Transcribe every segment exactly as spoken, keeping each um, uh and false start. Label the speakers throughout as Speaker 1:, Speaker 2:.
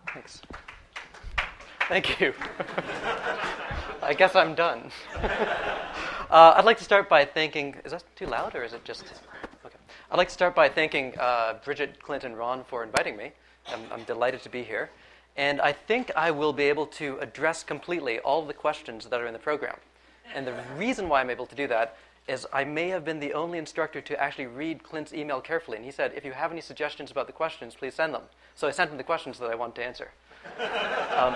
Speaker 1: Thanks. Thank you. I guess I'm done. uh, I'd like to start by thanking, is that too loud or is it just? Okay. I'd like to start by thanking uh, Bridget, Clint, and Ron for inviting me. I'm, I'm delighted to be here. And I think I will be able to address completely all of the questions that are in the program. And the reason why I'm able to do that is I may have been the only instructor to actually read Clint's email carefully. And he said, if you have any suggestions about the questions, please send them. So I sent him the questions that I want to answer. Um,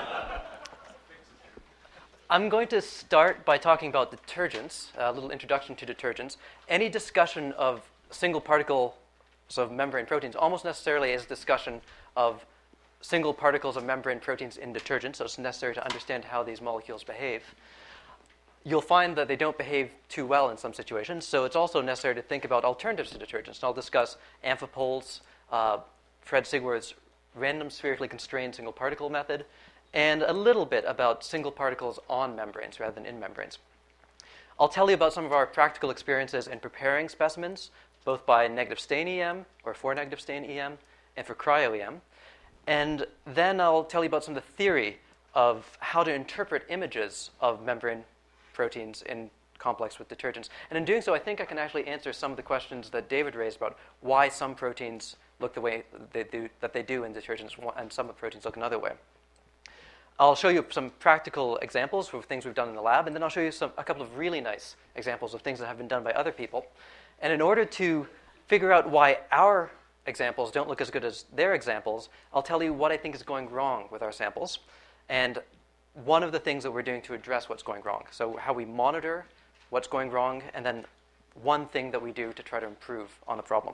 Speaker 1: I'm going to start by talking about detergents, a little introduction to detergents. Any discussion of single particles of membrane proteins almost necessarily is a discussion of single particles of membrane proteins in detergents, so it's necessary to understand how these molecules behave. You'll find that they don't behave too well in some situations, so it's also necessary to think about alternatives to detergents. And I'll discuss Amphipols, uh, Fred Sigwarth's random spherically constrained single particle method, and a little bit about single particles on membranes rather than in membranes. I'll tell you about some of our practical experiences in preparing specimens, both by negative stain E M, or for negative stain E M, and for cryo-E M. And then I'll tell you about some of the theory of how to interpret images of membrane proteins in complex with detergents. And in doing so, I think I can actually answer some of the questions that David raised about why some proteins look the way they do, that they do in detergents and some proteins look another way. I'll show you some practical examples of things we've done in the lab, and then I'll show you some, a couple of really nice examples of things that have been done by other people. And in order to figure out why our examples don't look as good as their examples, I'll tell you what I think is going wrong with our samples, and one of the things that we're doing to address what's going wrong. So how we monitor what's going wrong, and then one thing that we do to try to improve on the problem.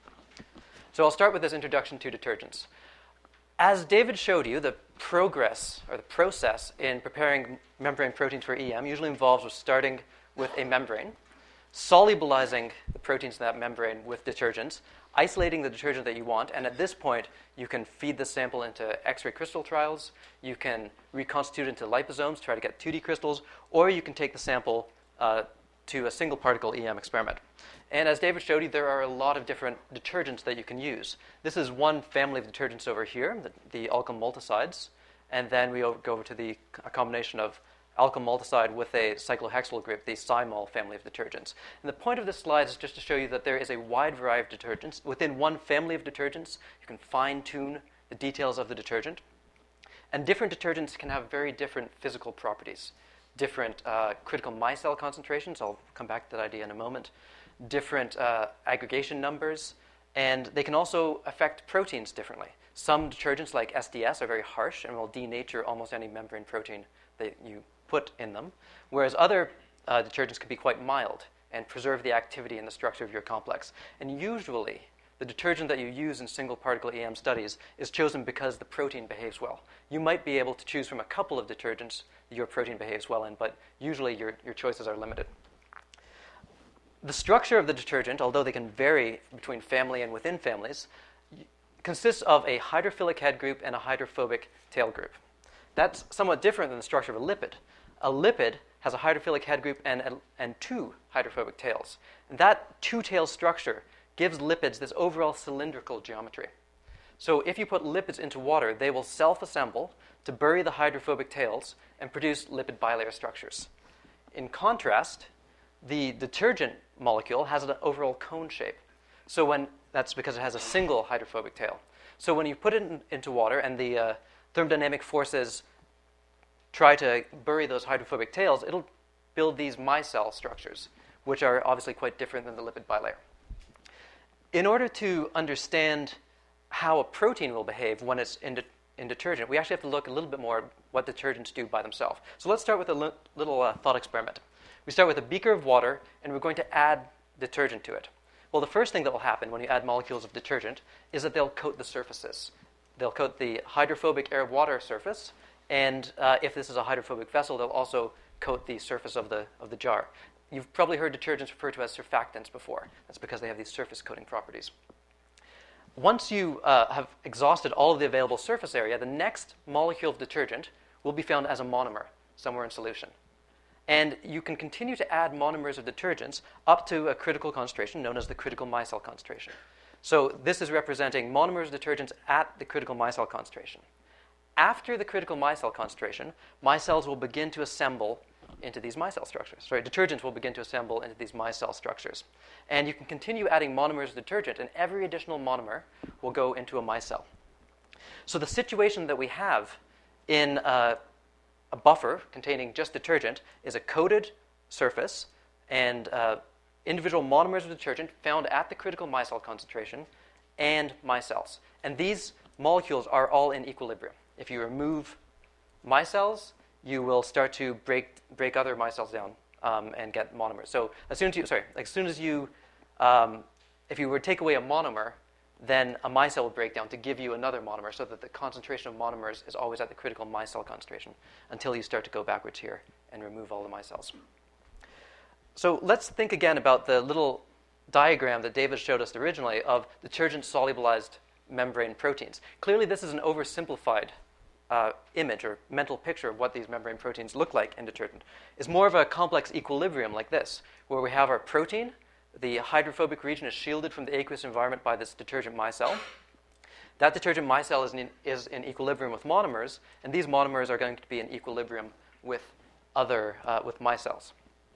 Speaker 1: So I'll start with this introduction to detergents. As David showed you, the progress or the process in preparing membrane proteins for E M usually involves with starting with a membrane, solubilizing the proteins in that membrane with detergents, isolating the detergent that you want, and at this point, you can feed the sample into X-ray crystal trials, you can reconstitute into liposomes, try to get two D crystals, or you can take the sample uh, to a single particle E M experiment. And as David showed you, there are a lot of different detergents that you can use. This is one family of detergents over here, the, the alkyl multicides, and then we go over to the a combination of alkyl multicide with a cyclohexyl group, the Cymol family of detergents. And the point of this slide is just to show you that there is a wide variety of detergents. Within one family of detergents, you can fine-tune the details of the detergent. And different detergents can have very different physical properties, different uh, critical micelle concentrations. I'll come back to that idea in a moment. Different uh, aggregation numbers, and they can also affect proteins differently. Some detergents, like S D S, are very harsh and will denature almost any membrane protein that you put in them, whereas other uh, detergents can be quite mild and preserve the activity and the structure of your complex. And usually, the detergent that you use in single particle E M studies is chosen because the protein behaves well. You might be able to choose from a couple of detergents that your protein behaves well in, but usually your, your choices are limited. The structure of the detergent, although they can vary between family and within families, consists of a hydrophilic head group and a hydrophobic tail group. That's somewhat different than the structure of a lipid. A lipid has a hydrophilic head group and, and two hydrophobic tails. And that two-tail structure gives lipids this overall cylindrical geometry. So if you put lipids into water, they will self-assemble to bury the hydrophobic tails and produce lipid bilayer structures. In contrast, the detergent molecule has an overall cone shape. So when that's because it has a single hydrophobic tail. So when you put it in, into water and the uh, thermodynamic forces try to bury those hydrophobic tails, it'll build these micelle structures, which are obviously quite different than the lipid bilayer. In order to understand how a protein will behave when it's in, de- in detergent, we actually have to look a little bit more at what detergents do by themselves. So let's start with a li- little uh, thought experiment. We start with a beaker of water, and we're going to add detergent to it. Well, the first thing that will happen when you add molecules of detergent is that they'll coat the surfaces. They'll coat the hydrophobic air water surface, and uh, if this is a hydrophobic vessel, they'll also coat the surface of the of the jar. You've probably heard detergents referred to as surfactants before. That's because they have these surface coating properties. Once you uh, have exhausted all of the available surface area, the next molecule of detergent will be found as a monomer somewhere in solution. And you can continue to add monomers of detergents up to a critical concentration known as the critical micelle concentration. So this is representing monomers of detergents at the critical micelle concentration. after the critical micelle concentration, micelles will begin to assemble into these micelle structures. Sorry, detergents will begin to assemble into these micelle structures. And you can continue adding monomers of detergent, and every additional monomer will go into a micelle. So the situation that we have in uh, a buffer containing just detergent is a coated surface and uh, individual monomers of detergent found at the critical micelle concentration and micelles. And these molecules are all in equilibrium. If you remove micelles, you will start to break break other micelles down um, and get monomers. So as soon as you, sorry, like as soon as you, um, if you were to take away a monomer, then a micelle will break down to give you another monomer, so that the concentration of monomers is always at the critical micelle concentration until you start to go backwards here and remove all the micelles. So let's think again about the little diagram that David showed us originally of detergent solubilized membrane proteins. Clearly this is an oversimplified uh, image or mental picture of what these membrane proteins look like in detergent. It's more of a complex equilibrium like this, where we have our protein. The hydrophobic region is shielded from the aqueous environment by this detergent micelle. That detergent micelle is in, is in equilibrium with monomers, and these monomers are going to be in equilibrium with other uh, with micelles.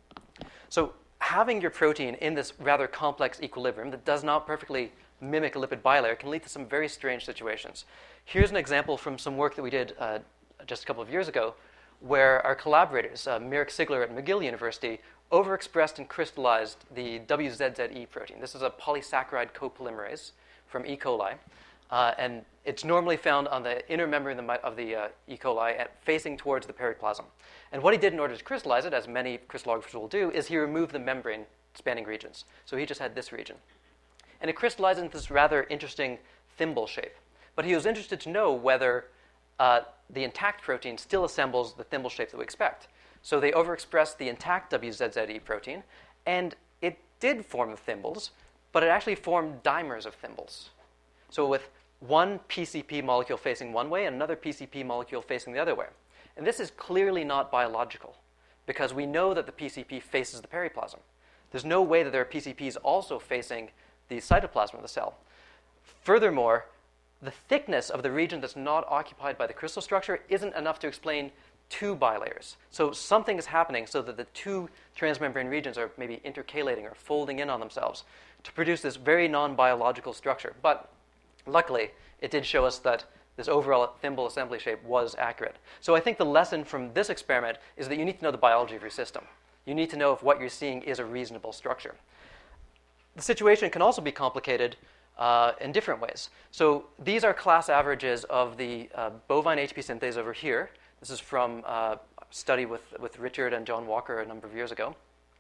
Speaker 1: So having your protein in this rather complex equilibrium that does not perfectly mimic a lipid bilayer can lead to some very strange situations. Here's an example from some work that we did uh, just a couple of years ago, where our collaborators, uh, Mirek Sigler at McGill University, overexpressed and crystallized the W Z Z E protein. This is a polysaccharide copolymerase from E. coli, uh, and it's normally found on the inner membrane of the, of the uh, E. coli at, facing towards the periplasm. And what he did in order to crystallize it, as many crystallographers will do, is he removed the membrane spanning regions. So he just had this region. And it crystallized into this rather interesting thimble shape. But he was interested to know whether uh, the intact protein still assembles the thimble shape that we expect. So they overexpressed the intact W Z Z E protein, and it did form the thimbles, but it actually formed dimers of thimbles. So with one P C P molecule facing one way and another P C P molecule facing the other way. And this is clearly not biological, because we know that the P C P faces the periplasm. There's no way that there are P C Ps also facing the cytoplasm of the cell. Furthermore, the thickness of the region that's not occupied by the crystal structure isn't enough to explain two bilayers. So something is happening so that the two transmembrane regions are maybe intercalating or folding in on themselves to produce this very non-biological structure. But luckily, it did show us that this overall thimble assembly shape was accurate. So I think the lesson from this experiment is that you need to know the biology of your system. You need to know if what you're seeing is a reasonable structure. The situation can also be complicated uh, in different ways. So these are class averages of the uh, bovine A T P synthase over here. This is from uh, a study with, with Richard and John Walker a number of years ago.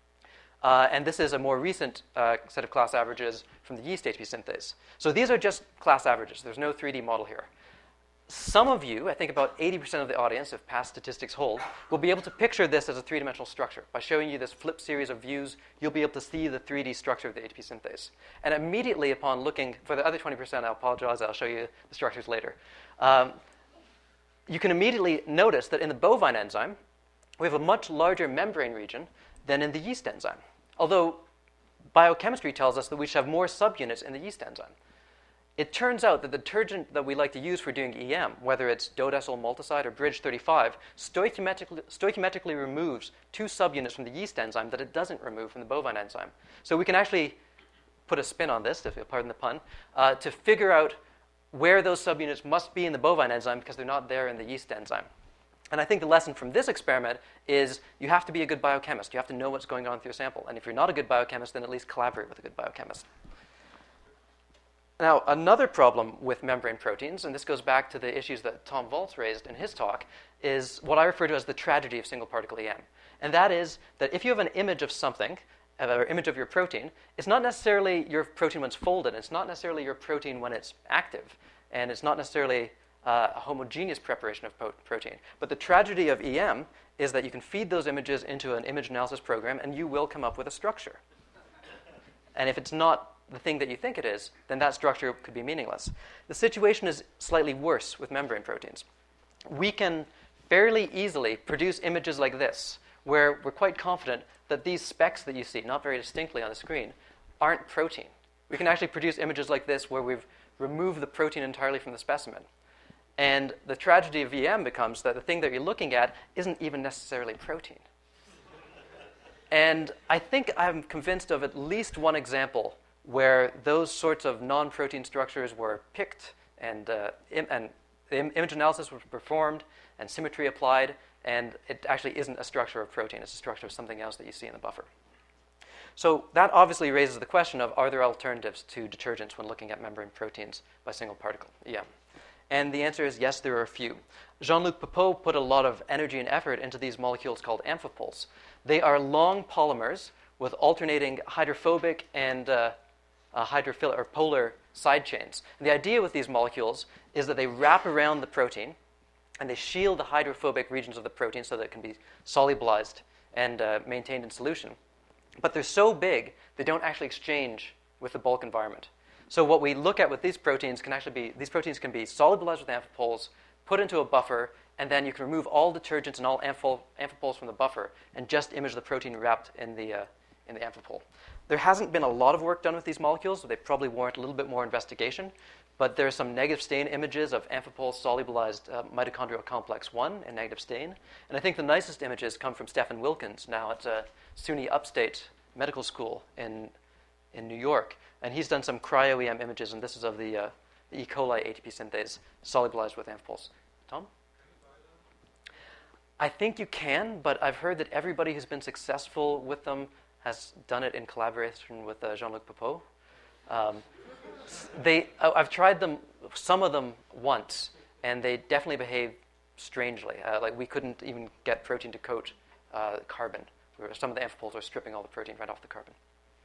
Speaker 1: Uh, and this is a more recent uh, set of class averages from the yeast A T P synthase. So these are just class averages. There's no three D model here. Some of you, I think about eighty percent of the audience, if past statistics hold, will be able to picture this as a three-dimensional structure. By showing you this flipped series of views, you'll be able to see the three D structure of the A T P synthase. And immediately upon looking, for the other twenty percent, I apologize, I'll show you the structures later. Um, you can immediately notice that in the bovine enzyme, we have a much larger membrane region than in the yeast enzyme. Although biochemistry tells us that we should have more subunits in the yeast enzyme. It turns out that the detergent that we like to use for doing E M, whether it's dodecyl multicide or Bridge thirty-five, stoichiometrically, stoichiometrically removes two subunits from the yeast enzyme that it doesn't remove from the bovine enzyme. So we can actually put a spin on this, if you'll pardon the pun, uh, to figure out where those subunits must be in the bovine enzyme because they're not there in the yeast enzyme. And I think the lesson from this experiment is you have to be a good biochemist. You have to know what's going on with your sample. And if you're not a good biochemist, then at least collaborate with a good biochemist. Now, another problem with membrane proteins, and this goes back to the issues that Tom Waltz raised in his talk, is what I refer to as the tragedy of single particle E M. And that is that if you have an image of something, or image of your protein, it's not necessarily your protein when it's folded. It's not necessarily your protein when it's active. And it's not necessarily uh, a homogeneous preparation of po- protein. But the tragedy of E M is that you can feed those images into an image analysis program, and you will come up with a structure. And if it's not the thing that you think it is, then that structure could be meaningless. The situation is slightly worse with membrane proteins. We can fairly easily produce images like this, where we're quite confident that these specks that you see, not very distinctly on the screen, aren't protein. We can actually produce images like this where we've removed the protein entirely from the specimen. And the tragedy of E M becomes that the thing that you're looking at isn't even necessarily protein. And I think I'm convinced of at least one example where those sorts of non-protein structures were picked and, uh, im- and the im- image analysis was performed and symmetry applied, and it actually isn't a structure of protein. It's a structure of something else that you see in the buffer. So that obviously raises the question of, are there alternatives to detergents when looking at membrane proteins by single particle E M? And the answer is yes, there are a few. Jean-Luc Pepot put a lot of energy and effort into these molecules called amphipoles. They are long polymers with alternating hydrophobic and uh, uh, hydrophilic or polar side chains. And the idea with these molecules is that they wrap around the protein and they shield the hydrophobic regions of the protein so that it can be solubilized and uh, maintained in solution. But they're so big, they don't actually exchange with the bulk environment. So what we look at with these proteins can actually be, these proteins can be solubilized with amphipoles, put into a buffer, and then you can remove all detergents and all amphipol, amphipoles from the buffer and just image the protein wrapped in the, uh, in the amphipole. There hasn't been a lot of work done with these molecules, so they probably warrant a little bit more investigation, but there are some negative stain images of amphipole solubilized uh, mitochondrial complex one in negative stain. And I think the nicest images come from Stephen Wilkins, now at uh, SUNY Upstate Medical School in, in New York. And he's done some cryo-E M images, and this is of the, uh, the E. coli A T P synthase solubilized with amphipoles. Tom? I think you can, but I've heard that everybody who's been successful with them has done it in collaboration with uh, Jean-Luc Pepot. Um, they, I've tried them, some of them once, and they definitely behave strangely. Uh, like we couldn't even get protein to coat uh, carbon. Some of the amphipoles are stripping all the protein right off the carbon.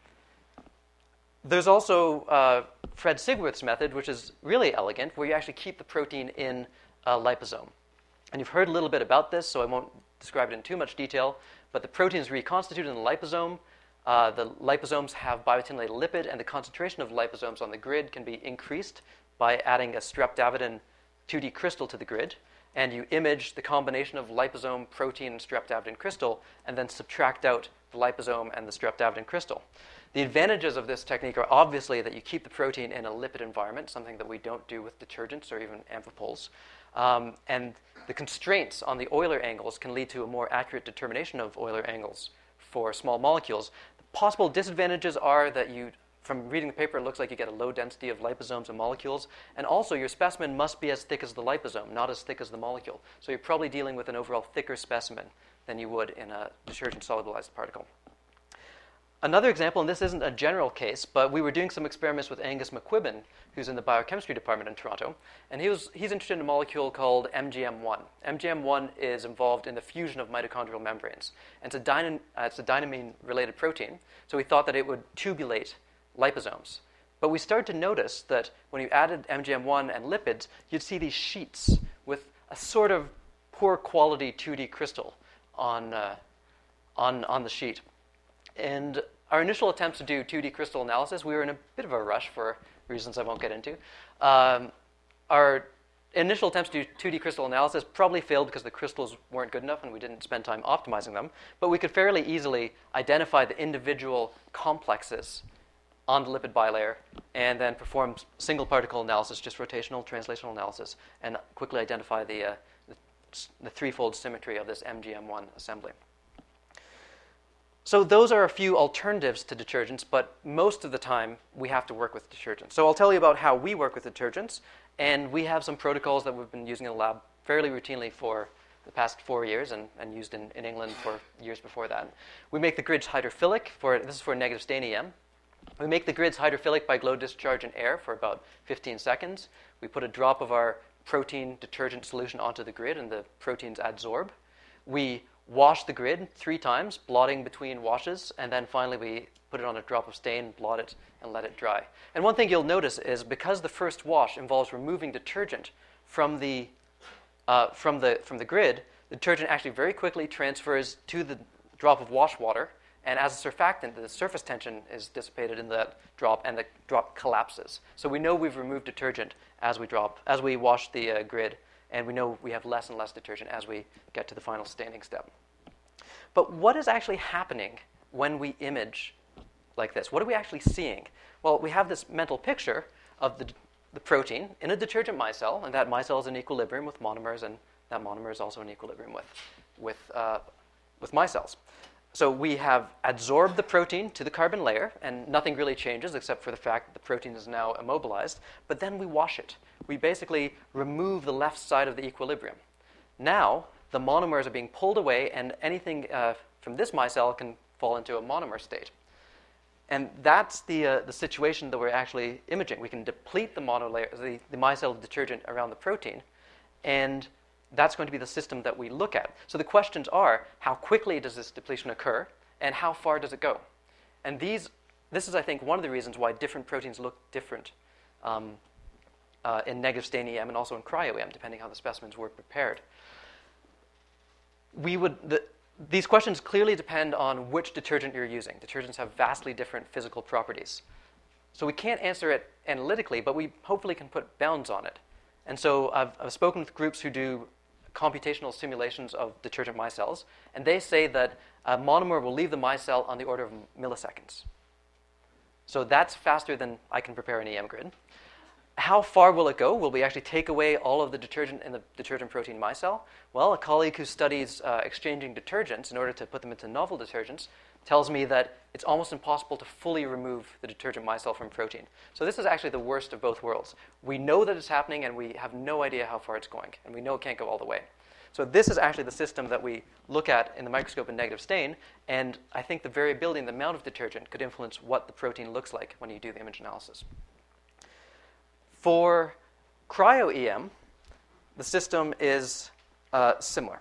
Speaker 1: There's also uh, Fred Sigwerth's method, which is really elegant, where you actually keep the protein in a liposome. And you've heard a little bit about this, so I won't describe it in too much detail, but the protein is reconstituted in the liposome. Uh, the liposomes have biotinylated lipid, and the concentration of liposomes on the grid can be increased by adding a streptavidin two D crystal to the grid. And you image the combination of liposome, protein, and streptavidin crystal, and then subtract out the liposome and the streptavidin crystal. The advantages of this technique are obviously that you keep the protein in a lipid environment, something that we don't do with detergents or even amphipoles. Um, and the constraints on the Euler angles can lead to a more accurate determination of Euler angles for small molecules. The possible disadvantages are that you, from reading the paper, it looks like you get a low density of liposomes and molecules, and also your specimen must be as thick as the liposome, not as thick as the molecule. So you're probably dealing with an overall thicker specimen than you would in a detergent solubilized particle. Another example, and this isn't a general case, but we were doing some experiments with Angus McQuibbin, who's in the biochemistry department in Toronto, and he was, he's interested in a molecule called M G M one. M G M one is involved in the fusion of mitochondrial membranes. And it's a, dyna, uh, it's a dynamine-related protein, so we thought that it would tubulate liposomes. But we started to notice that when you added M G M one and lipids, you'd see these sheets with a sort of poor quality two D crystal on, uh, on, on the sheet. And our initial attempts to do two D crystal analysis, we were in a bit of a rush for reasons I won't get into. Um, our initial attempts to do two D crystal analysis probably failed because the crystals weren't good enough and we didn't spend time optimizing them. But we could fairly easily identify the individual complexes on the lipid bilayer and then perform single particle analysis, just rotational translational analysis, and quickly identify the, uh, the, the threefold symmetry of this M G M one assembly. So those are a few alternatives to detergents, but most of the time we have to work with detergents. So I'll tell you about how we work with detergents, and we have some protocols that we've been using in the lab fairly routinely for the past four years and, and used in, in England for years before that. We make the grids hydrophilic. For, this is for negative stain E M. We make the grids hydrophilic by glow discharge in air for about fifteen seconds. We put a drop of our protein detergent solution onto the grid, and the proteins adsorb. We wash the grid three times, blotting between washes, and then finally we put it on a drop of stain, blot it, and let it dry. And one thing you'll notice is because the first wash involves removing detergent from the, uh, from the, from the grid, the detergent actually very quickly transfers to the drop of wash water, and as a surfactant, the surface tension is dissipated in that drop, and the drop collapses. So we know we've removed detergent as we drop, as we wash the uh, grid, and we know we have less and less detergent as we get to the final staining step. But what is actually happening when we image like this? What are we actually seeing? Well, we have this mental picture of the the protein in a detergent micelle, and that micelle is in equilibrium with monomers, and that monomer is also in equilibrium with, with, uh, with micelles. So we have adsorbed the protein to the carbon layer, and nothing really changes except for the fact that the protein is now immobilized, but then we wash it. We basically remove the left side of the equilibrium. Now, the monomers are being pulled away, and anything uh, from this micelle can fall into a monomer state. And that's the, uh, the situation that we're actually imaging. We can deplete the monolayer, the, the micelle detergent around the protein, and that's going to be the system that we look at. So the questions are, how quickly does this depletion occur, and how far does it go? And these, this is, I think, one of the reasons why different proteins look different um, uh, in negative stain E M and also in cryo-E M, depending how the specimens were prepared. We would... The, These questions clearly depend on which detergent you're using. Detergents have vastly different physical properties. So we can't answer it analytically, but we hopefully can put bounds on it. And so I've, I've spoken with groups who do computational simulations of detergent micelles, and they say that a monomer will leave the micelle on the order of milliseconds. So that's faster than I can prepare an E M grid. How far will it go? Will we actually take away all of the detergent in the detergent protein micelle? Well, a colleague who studies uh, exchanging detergents in order to put them into novel detergents tells me that it's almost impossible to fully remove the detergent micelle from protein. So this is actually the worst of both worlds. We know that it's happening, and we have no idea how far it's going, and we know it can't go all the way. So this is actually the system that we look at in the microscope in negative stain, and I think the variability in the amount of detergent could influence what the protein looks like when you do the image analysis. For cryo-E M, the system is uh, similar.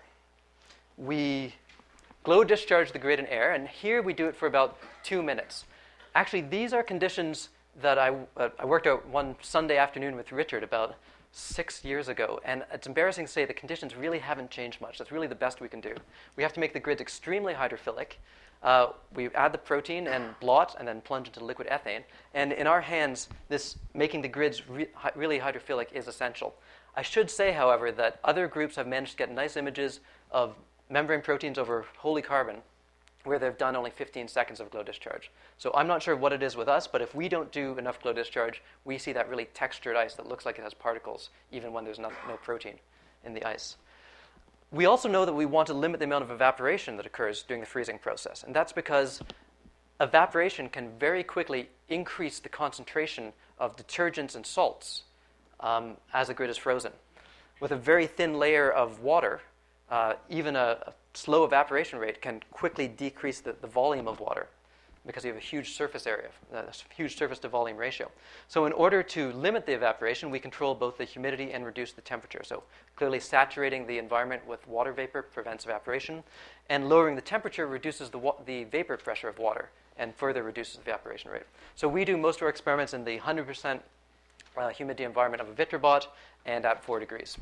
Speaker 1: We glow discharge the grid in air, and here we do it for about two minutes. Actually, these are conditions that I, uh, I worked out one Sunday afternoon with Richard about six years ago, and it's embarrassing to say the conditions really haven't changed much. That's really the best we can do. We have to make the grids extremely hydrophilic. Uh, we add the protein and blot and then plunge into liquid ethane. And in our hands, this making the grids re- really hydrophilic is essential. I should say, however, that other groups have managed to get nice images of membrane proteins over holy carbon where they've done only fifteen seconds of glow discharge. So I'm not sure what it is with us, but if we don't do enough glow discharge, we see that really textured ice that looks like it has particles, even when there's no, no protein in the ice. We also know that we want to limit the amount of evaporation that occurs during the freezing process, and that's because evaporation can very quickly increase the concentration of detergents and salts um, as the grid is frozen. With a very thin layer of water, uh, even a, a slow evaporation rate can quickly decrease the, the volume of water because you have a huge surface area, a huge surface to volume ratio. So in order to limit the evaporation, we control both the humidity and reduce the temperature. So clearly saturating the environment with water vapor prevents evaporation, and lowering the temperature reduces the, wa- the vapor pressure of water and further reduces the evaporation rate. So we do most of our experiments in the one hundred percent uh, humidity environment of a Vitrobot and at four degrees.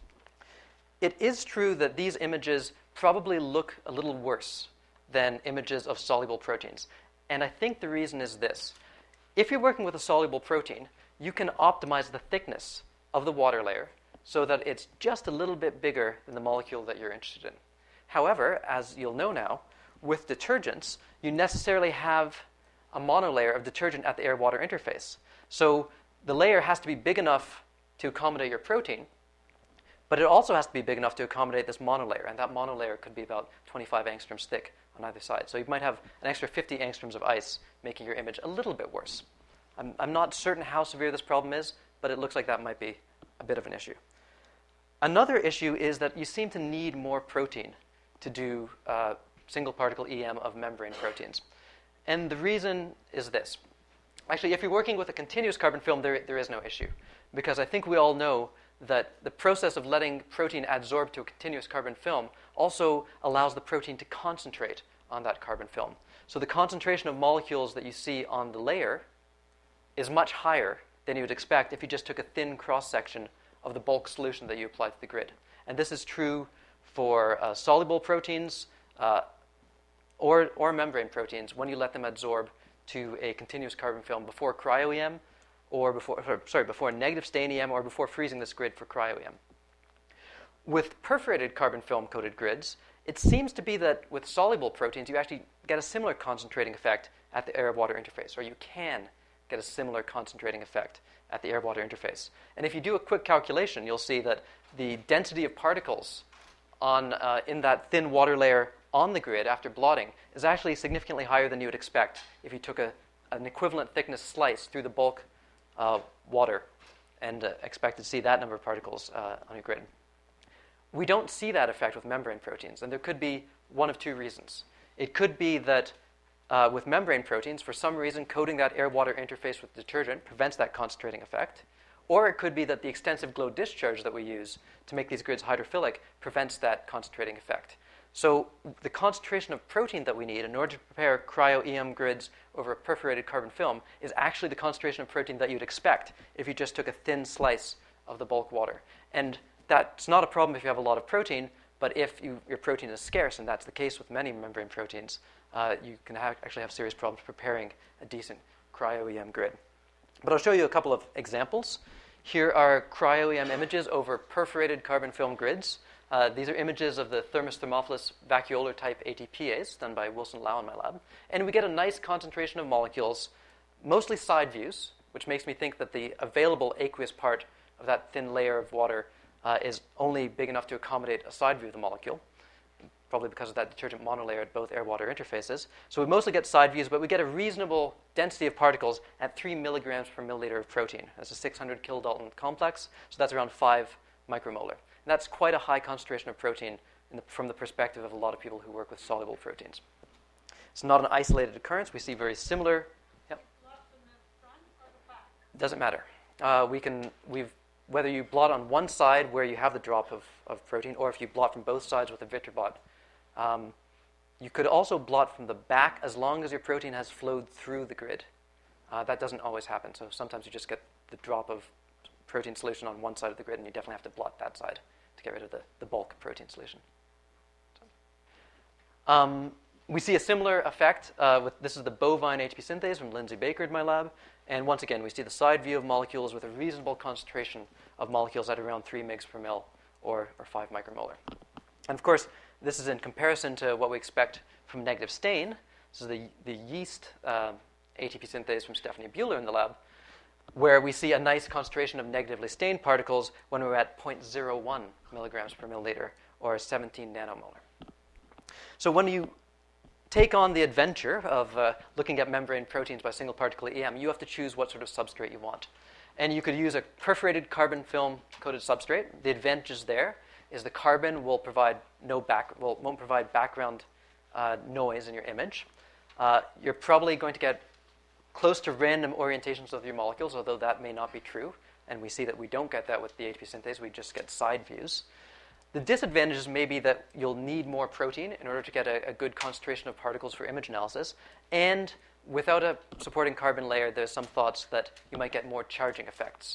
Speaker 1: It is true that these images probably look a little worse than images of soluble proteins. And I think the reason is this. If you're working with a soluble protein, you can optimize the thickness of the water layer so that it's just a little bit bigger than the molecule that you're interested in. However, as you'll know now, with detergents, you necessarily have a monolayer of detergent at the air-water interface. So the layer has to be big enough to accommodate your protein, but it also has to be big enough to accommodate this monolayer, and that monolayer could be about twenty-five angstroms thick on either side. So you might have an extra fifty angstroms of ice, making your image a little bit worse. I'm, I'm not certain how severe this problem is, but it looks like that might be a bit of an issue. Another issue is that you seem to need more protein to do uh, single particle E M of membrane proteins. And the reason is this. Actually, if you're working with a continuous carbon film, there, there is no issue, because I think we all know that the process of letting protein adsorb to a continuous carbon film also allows the protein to concentrate on that carbon film. So the concentration of molecules that you see on the layer is much higher than you would expect if you just took a thin cross-section of the bulk solution that you apply to the grid. And this is true for uh, soluble proteins uh, or, or membrane proteins when you let them adsorb to a continuous carbon film before cryo-E M, or before, sorry, before negative stain E M, or before freezing this grid for cryo-E M. With perforated carbon film coated grids, it seems to be that with soluble proteins, you actually get a similar concentrating effect at the air-water interface, or you can get a similar concentrating effect at the air-water interface. And if you do a quick calculation, you'll see that the density of particles on uh, in that thin water layer on the grid after blotting is actually significantly higher than you would expect if you took a, an equivalent thickness slice through the bulk uh, water and uh, expected to see that number of particles uh, on your grid. We don't see that effect with membrane proteins, and there could be one of two reasons. It could be that uh, with membrane proteins, for some reason, coating that air-water interface with detergent prevents that concentrating effect. Or it could be that the extensive glow discharge that we use to make these grids hydrophilic prevents that concentrating effect. So the concentration of protein that we need in order to prepare cryo-E M grids over a perforated carbon film is actually the concentration of protein that you'd expect if you just took a thin slice of the bulk water. And that's not a problem if you have a lot of protein, but if you, your protein is scarce, and that's the case with many membrane proteins, uh, you can have, actually have serious problems preparing a decent cryo-E M grid. But I'll show you a couple of examples. Here are cryo-E M images over perforated carbon film grids. Uh, these are images of the Thermus thermophilus vacuolar type A T P As done by Wilson Lau in my lab. And we get a nice concentration of molecules, mostly side views, which makes me think that the available aqueous part of that thin layer of water uh, is only big enough to accommodate a side view of the molecule, probably because of that detergent monolayer at both air-water interfaces. So we mostly get side views, but we get a reasonable density of particles at three milligrams per milliliter of protein. That's a six hundred kilodalton complex, so that's around five micromolar. And that's quite a high concentration of protein in the, from the perspective of a lot of people who work with soluble proteins. It's not an isolated occurrence. We see very similar. Yep.
Speaker 2: Blot from the front or the back?
Speaker 1: Doesn't matter. Uh, we can we've whether you blot on one side where you have the drop of, of protein, or if you blot from both sides with a Vitrobot. Um, you could also blot from the back as long as your protein has flowed through the grid. Uh, that doesn't always happen, so sometimes you just get the drop of protein solution on one side of the grid, and you definitely have to blot that side to get rid of the, the bulk protein solution. So, um, we see a similar effect. Uh, with this is the bovine A T P synthase from Lindsay Baker in my lab. And once again, we see the side view of molecules with a reasonable concentration of molecules at around three megs per mil or, or five micromolar. And of course, this is in comparison to what we expect from negative stain. This is the, the yeast uh, A T P synthase from Stephanie Buehler in the lab, where we see a nice concentration of negatively stained particles when we're at zero point zero one milligrams per milliliter, or seventeen nanomolar. So when you take on the adventure of uh, looking at membrane proteins by single particle E M, you have to choose what sort of substrate you want. And you could use a perforated carbon film coated substrate. The advantage there is the carbon will provide no back, will, won't provide background uh, noise in your image. Uh, you're probably going to get close to random orientations of your molecules, although that may not be true. And we see that we don't get that with the A T P synthase. We just get side views. The disadvantages may be that you'll need more protein in order to get a, a good concentration of particles for image analysis. And without a supporting carbon layer, there's some thoughts that you might get more charging effects,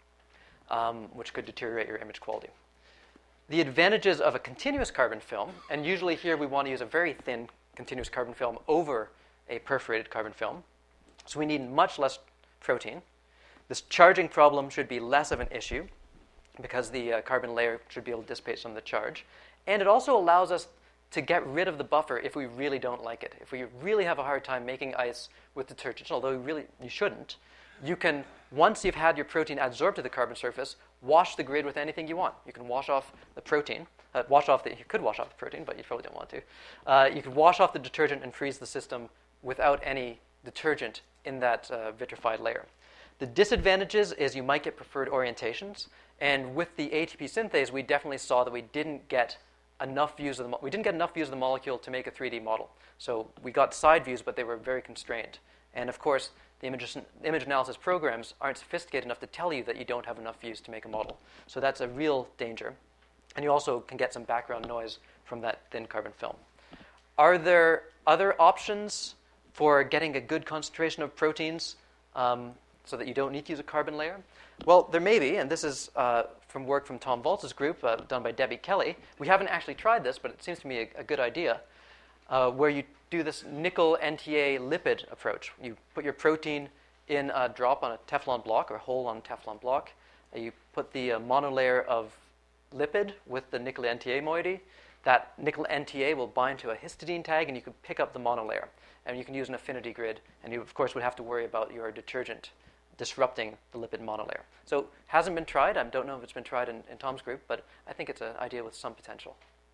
Speaker 1: um, which could deteriorate your image quality. The advantages of a continuous carbon film, and usually here we want to use a very thin continuous carbon film over a perforated carbon film. So we need much less protein. This charging problem should be less of an issue because the uh, carbon layer should be able to dissipate some of the charge. And it also allows us to get rid of the buffer if we really don't like it. If we really have a hard time making ice with detergent, although you really you shouldn't, you can, once you've had your protein adsorbed to the carbon surface, wash the grid with anything you want. You can wash off the protein. Uh, wash off the, you could wash off the protein, but you probably don't want to. Uh, you could wash off the detergent and freeze the system without any detergent in that uh, vitrified layer. The disadvantages is you might get preferred orientations. And with the A T P synthase, we definitely saw that we didn't get enough views of the mo- we didn't get enough views of the molecule to make a three D model. So we got side views, but they were very constrained. And of course, the image, image analysis programs aren't sophisticated enough to tell you that you don't have enough views to make a model. So that's a real danger. And you also can get some background noise from that thin carbon film. Are there other options for getting a good concentration of proteins um, so that you don't need to use a carbon layer? Well, there may be, and this is uh, from work from Tom Volz's group, uh, done by Debbie Kelly. We haven't actually tried this, but it seems to me a, a good idea, uh, where you do this nickel N T A lipid approach. You put your protein in a drop on a Teflon block, or a hole on a Teflon block. Uh, you put the uh, monolayer of lipid with the nickel N T A moiety. that nickel N T A will bind to a histidine tag, and you can pick up the monolayer. And you can use an affinity grid, and you, of course, would have to worry about your detergent disrupting the lipid monolayer. So hasn't been tried. I don't know if it's been tried in, in Tom's group, but I think it's an idea with some potential.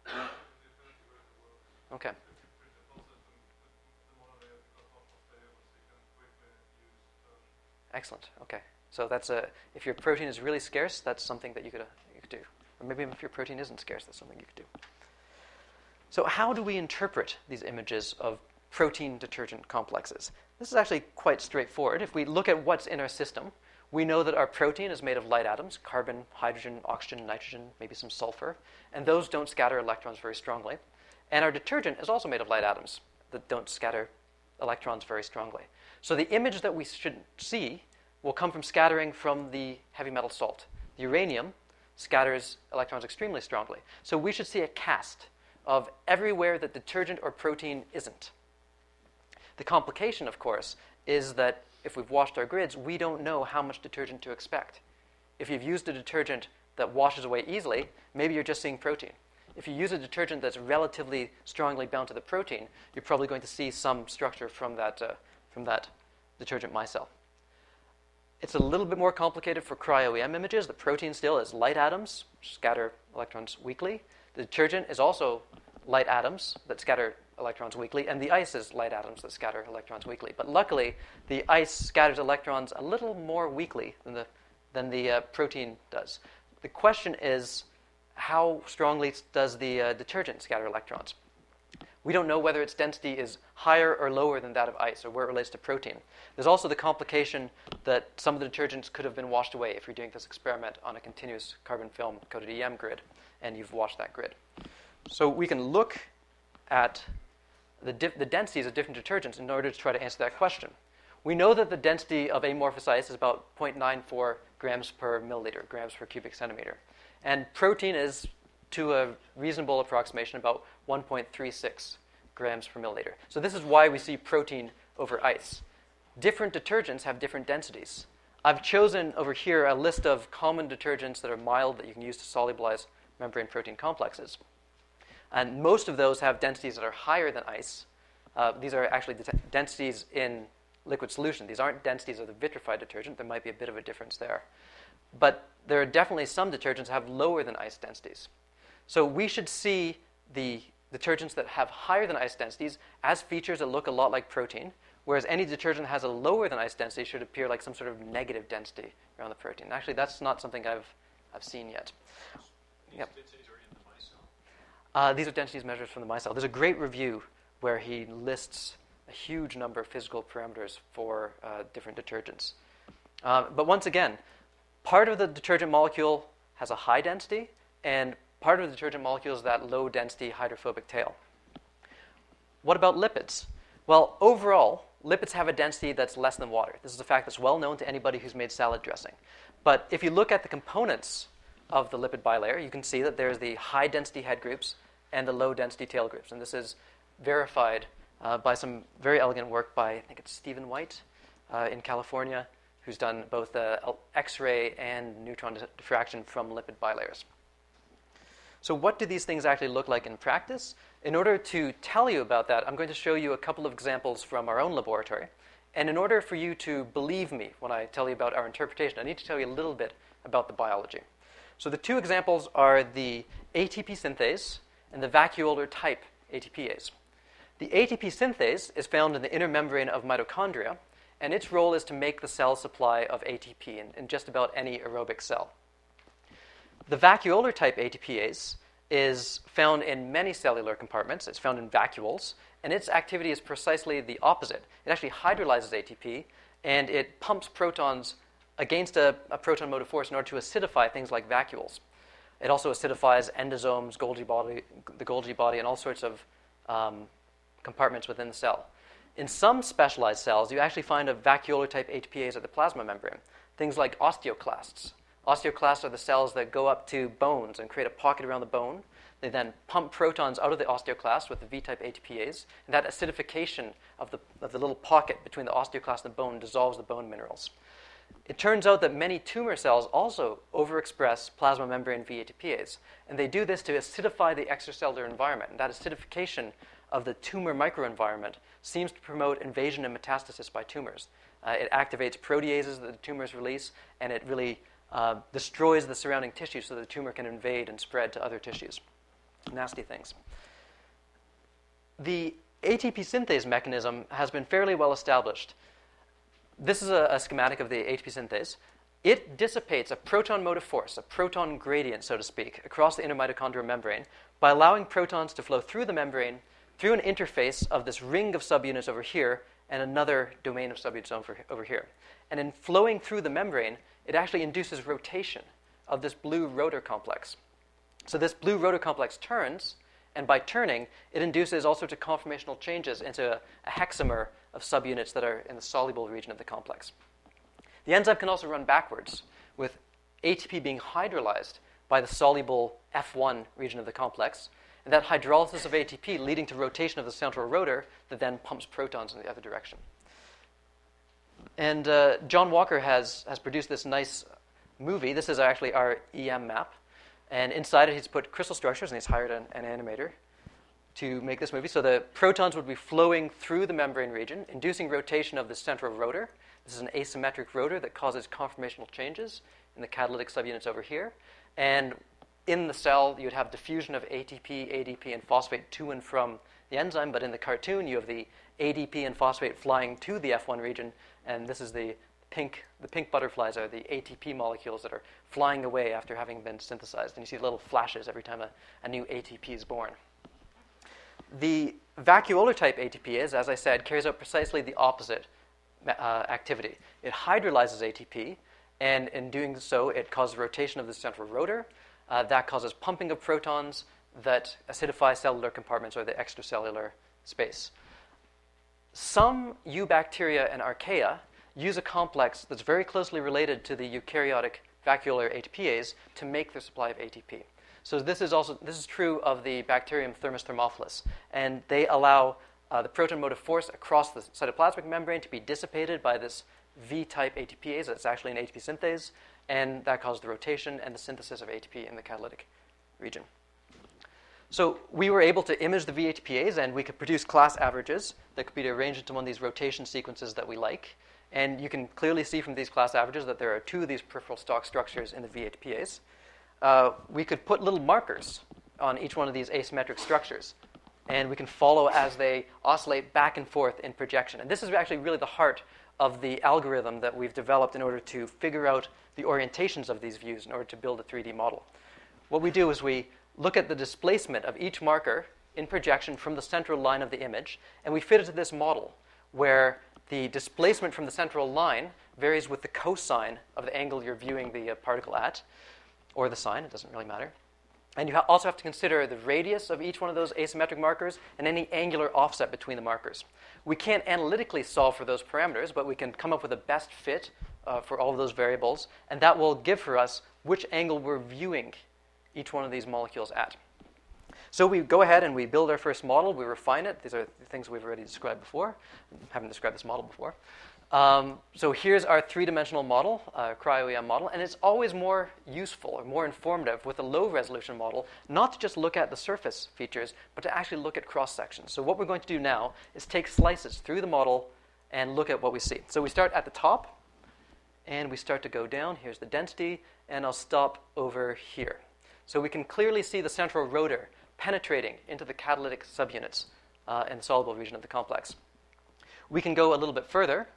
Speaker 1: Okay. Excellent. Okay. So that's a if your protein is really scarce, that's something that you could uh, you could do. Or maybe if your protein isn't scarce, that's something you could do. So how do we interpret these images of protein detergent complexes? This is actually quite straightforward. If we look at what's in our system, we know that our protein is made of light atoms, carbon, hydrogen, oxygen, nitrogen, maybe some sulfur, and those don't scatter electrons very strongly. And our detergent is also made of light atoms that don't scatter electrons very strongly. So the image that we should see will come from scattering from the heavy metal salt. The uranium scatters electrons extremely strongly. So we should see a cast of everywhere that detergent or protein isn't. The complication, of course, is that if we've washed our grids, we don't know how much detergent to expect. If you've used a detergent that washes away easily, maybe you're just seeing protein. If you use a detergent that's relatively strongly bound to the protein, you're probably going to see some structure from that, uh, from that detergent micelle. It's a little bit more complicated for cryo-E M images. The protein still is light atoms, scatter electrons weakly. The detergent is also light atoms that scatter electrons weakly, and the ice is light atoms that scatter electrons weakly. But luckily, the ice scatters electrons a little more weakly than the, than the uh, protein does. The question is, how strongly does the uh, detergent scatter electrons? We don't know whether its density is higher or lower than that of ice, or where it relates to protein. There's also the complication that some of the detergents could have been washed away if you're doing this experiment on a continuous carbon film coated E M grid, and you've washed that grid. So we can look at the, dif- the densities of different detergents in order to try to answer that question. We know that the density of amorphous ice is about zero point nine four grams per milliliter, grams per cubic centimeter. And protein is, to a reasonable approximation, about one point three six grams per milliliter. So this is why we see protein over ice. Different detergents have different densities. I've chosen over here a list of common detergents that are mild that you can use to solubilize membrane protein complexes. And most of those have densities that are higher than ice. Uh, these are actually de- densities in liquid solution. These aren't densities of the vitrified detergent. There might be a bit of a difference there. But there are definitely some detergents that have lower than ice densities. So we should see the detergents that have higher than ice densities as features that look a lot like protein, whereas any detergent that has a lower than ice density should appear like some sort of negative density around the protein. Actually, that's not something I've I've seen yet.
Speaker 3: These
Speaker 1: Yep.
Speaker 3: densities are in the micelle.
Speaker 1: Uh, these are densities measured from the micelle. There's a great review where he lists a huge number of physical parameters for uh, different detergents. Uh, but once again, part of the detergent molecule has a high density, and part of the detergent molecule is that low-density hydrophobic tail. What about lipids? Well, overall, lipids have a density that's less than water. This is a fact that's well known to anybody who's made salad dressing. But if you look at the components of the lipid bilayer, you can see that there's the high-density head groups and the low-density tail groups. And this is verified uh, by some very elegant work by, I think it's Stephen White uh, in California, who's done both uh, X-ray and neutron diffraction from lipid bilayers. So what do these things actually look like in practice? In order to tell you about that, I'm going to show you a couple of examples from our own laboratory. And in order for you to believe me when I tell you about our interpretation, I need to tell you a little bit about the biology. So the two examples are the A T P synthase and the vacuolar type A T P ase. The A T P synthase is found in the inner membrane of mitochondria, and its role is to make the cell supply of A T P in, in just about any aerobic cell. The vacuolar type A T P ase is found in many cellular compartments. It's found in vacuoles, and its activity is precisely the opposite. It actually hydrolyzes A T P, and it pumps protons against a, a proton motive force in order to acidify things like vacuoles. It also acidifies endosomes, Golgi body, the Golgi body, and all sorts of um, compartments within the cell. In some specialized cells, you actually find a vacuolar type A T P ase at the plasma membrane, things like osteoclasts. Osteoclasts are the cells that go up to bones and create a pocket around the bone. They then pump protons out of the osteoclast with the V-type A T P ase, and that acidification of the, of the little pocket between the osteoclast and the bone dissolves the bone minerals. It turns out that many tumor cells also overexpress plasma membrane V A T P As, and they do this to acidify the extracellular environment. And that acidification of the tumor microenvironment seems to promote invasion and metastasis by tumors. Uh, it activates proteases that the tumors release, and it really uh, destroys the surrounding tissue so that the tumor can invade and spread to other tissues. Nasty things. The A T P synthase mechanism has been fairly well established. This is a, a schematic of the A T P synthase. It dissipates a proton motive force, a proton gradient, so to speak, across the inner mitochondrial membrane by allowing protons to flow through the membrane, through an interface of this ring of subunits over here and another domain of subunits over, over here. And in flowing through the membrane, it actually induces rotation of this blue rotor complex. So this blue rotor complex turns, and by turning, it induces all sorts of conformational changes into a, a hexamer of subunits that are in the soluble region of the complex. The enzyme can also run backwards, with A T P being hydrolyzed by the soluble F one region of the complex, and that hydrolysis of A T P leading to rotation of the central rotor that then pumps protons in the other direction. And uh, John Walker has, has produced this nice movie. This is actually our E M map. And inside it, he's put crystal structures, and he's hired an, an animator to make this movie. So the protons would be flowing through the membrane region, inducing rotation of the central rotor. This is an asymmetric rotor that causes conformational changes in the catalytic subunits over here. And in the cell, you'd have diffusion of A T P, A D P, and phosphate to and from the enzyme. But in the cartoon, you have the A D P and phosphate flying to the F one region. And this is the pink, the pink butterflies are the A T P molecules that are flying away after having been synthesized. And you see little flashes every time a, a new A T P is born. The vacuolar type A T P is, as I said, carries out precisely the opposite uh, activity. It hydrolyzes A T P, and in doing so, it causes rotation of the central rotor. Uh, that causes pumping of protons that acidify cellular compartments or the extracellular space. Some eubacteria and archaea use a complex that's very closely related to the eukaryotic vacuolar A T P As to make their supply of A T P. So this is also this is true of the bacterium Thermus thermophilus, and they allow uh, the proton motive force across the cytoplasmic membrane to be dissipated by this V-type A T P As. That's actually an A T P synthase, and that causes the rotation and the synthesis of A T P in the catalytic region. So we were able to image the V A T P As, and we could produce class averages that could be arranged into one of these rotation sequences that we like. And you can clearly see from these class averages that there are two of these peripheral stalk structures in the V A T P As. Uh, we could put little markers on each one of these asymmetric structures, and we can follow as they oscillate back and forth in projection. And this is actually really the heart of the algorithm that we've developed in order to figure out the orientations of these views in order to build a three D model. What we do is we look at the displacement of each marker in projection from the central line of the image, and we fit it to this model where the displacement from the central line varies with the cosine of the angle you're viewing the uh, particle at, or the sine, it doesn't really matter. And you ha- also have to consider the radius of each one of those asymmetric markers and any angular offset between the markers. We can't analytically solve for those parameters, but we can come up with a best fit uh, for all of those variables, and that will give for us which angle we're viewing each one of these molecules at. So we go ahead and we build our first model, we refine it. These are the things we've already described before. I haven't described this model before. Um, so here's our three-dimensional model, uh, cryo-E M model, and it's always more useful or more informative with a low-resolution model, not to just look at the surface features, but to actually look at cross-sections. So what we're going to do now is take slices through the model and look at what we see. So we start at the top, and we start to go down. Here's the density, and I'll stop over here. So we can clearly see the central rotor penetrating into the catalytic subunits uh, in the soluble region of the complex. We can go a little bit further,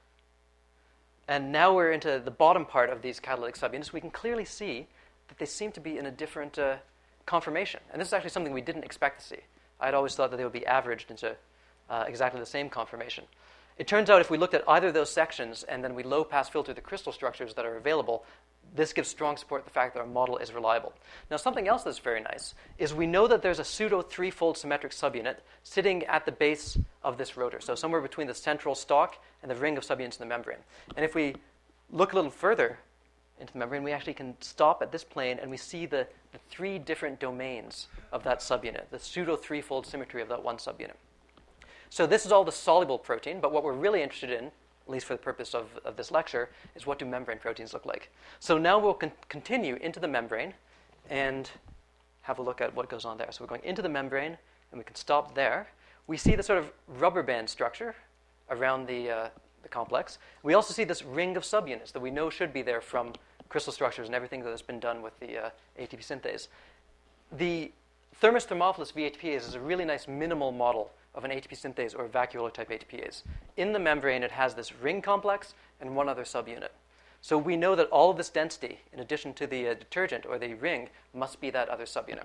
Speaker 1: and now we're into the bottom part of these catalytic subunits. We can clearly see that they seem to be in a different uh, conformation. And this is actually something we didn't expect to see. I'd always thought that they would be averaged into uh, exactly the same conformation. It turns out if we looked at either of those sections and then we low-pass filter the crystal structures that are available, this gives strong support to the fact that our model is reliable. Now, something else that's very nice is we know that there's a pseudo-threefold symmetric subunit sitting at the base of this rotor, so somewhere between the central stalk and the ring of subunits in the membrane. And if we look a little further into the membrane, we actually can stop at this plane and we see the, the three different domains of that subunit, the pseudo-threefold symmetry of that one subunit. So this is all the soluble protein, but what we're really interested in at least for the purpose of, of this lecture, is what do membrane proteins look like. So now we'll con- continue into the membrane and have a look at what goes on there. So we're going into the membrane, and we can stop there. We see the sort of rubber band structure around the, uh, the complex. We also see this ring of subunits that we know should be there from crystal structures and everything that has been done with the uh, A T P synthase. The Thermus thermophilus V A T P ase is a really nice minimal model of an A T P synthase or vacuolar type A T P ase. In the membrane, it has this ring complex and one other subunit. So we know that all of this density, in addition to the uh, detergent or the ring, must be that other subunit.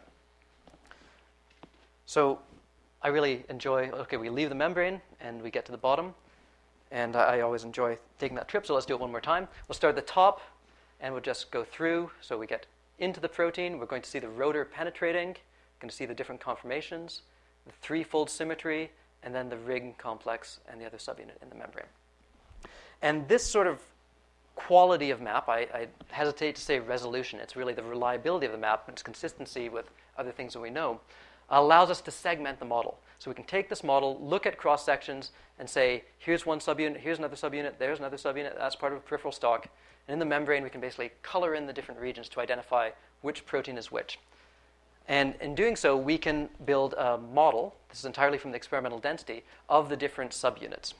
Speaker 1: So I really enjoy, okay, we leave the membrane and we get to the bottom. And I always enjoy taking that trip, so let's do it one more time. We'll start at the top, and we'll just go through. So we get into the protein. We're going to see the rotor penetrating. We're going to see the different conformations, the threefold symmetry, and then the ring complex and the other subunit in the membrane. And this sort of quality of map, I, I hesitate to say resolution. It's really the reliability of the map and its consistency with other things that we know, allows us to segment the model. So we can take this model, look at cross-sections, and say, here's one subunit, here's another subunit, there's another subunit, that's part of a peripheral stalk. And in the membrane, we can basically color in the different regions to identify which protein is which. And in doing so, we can build a model, this is entirely from the experimental density, of the different subunits.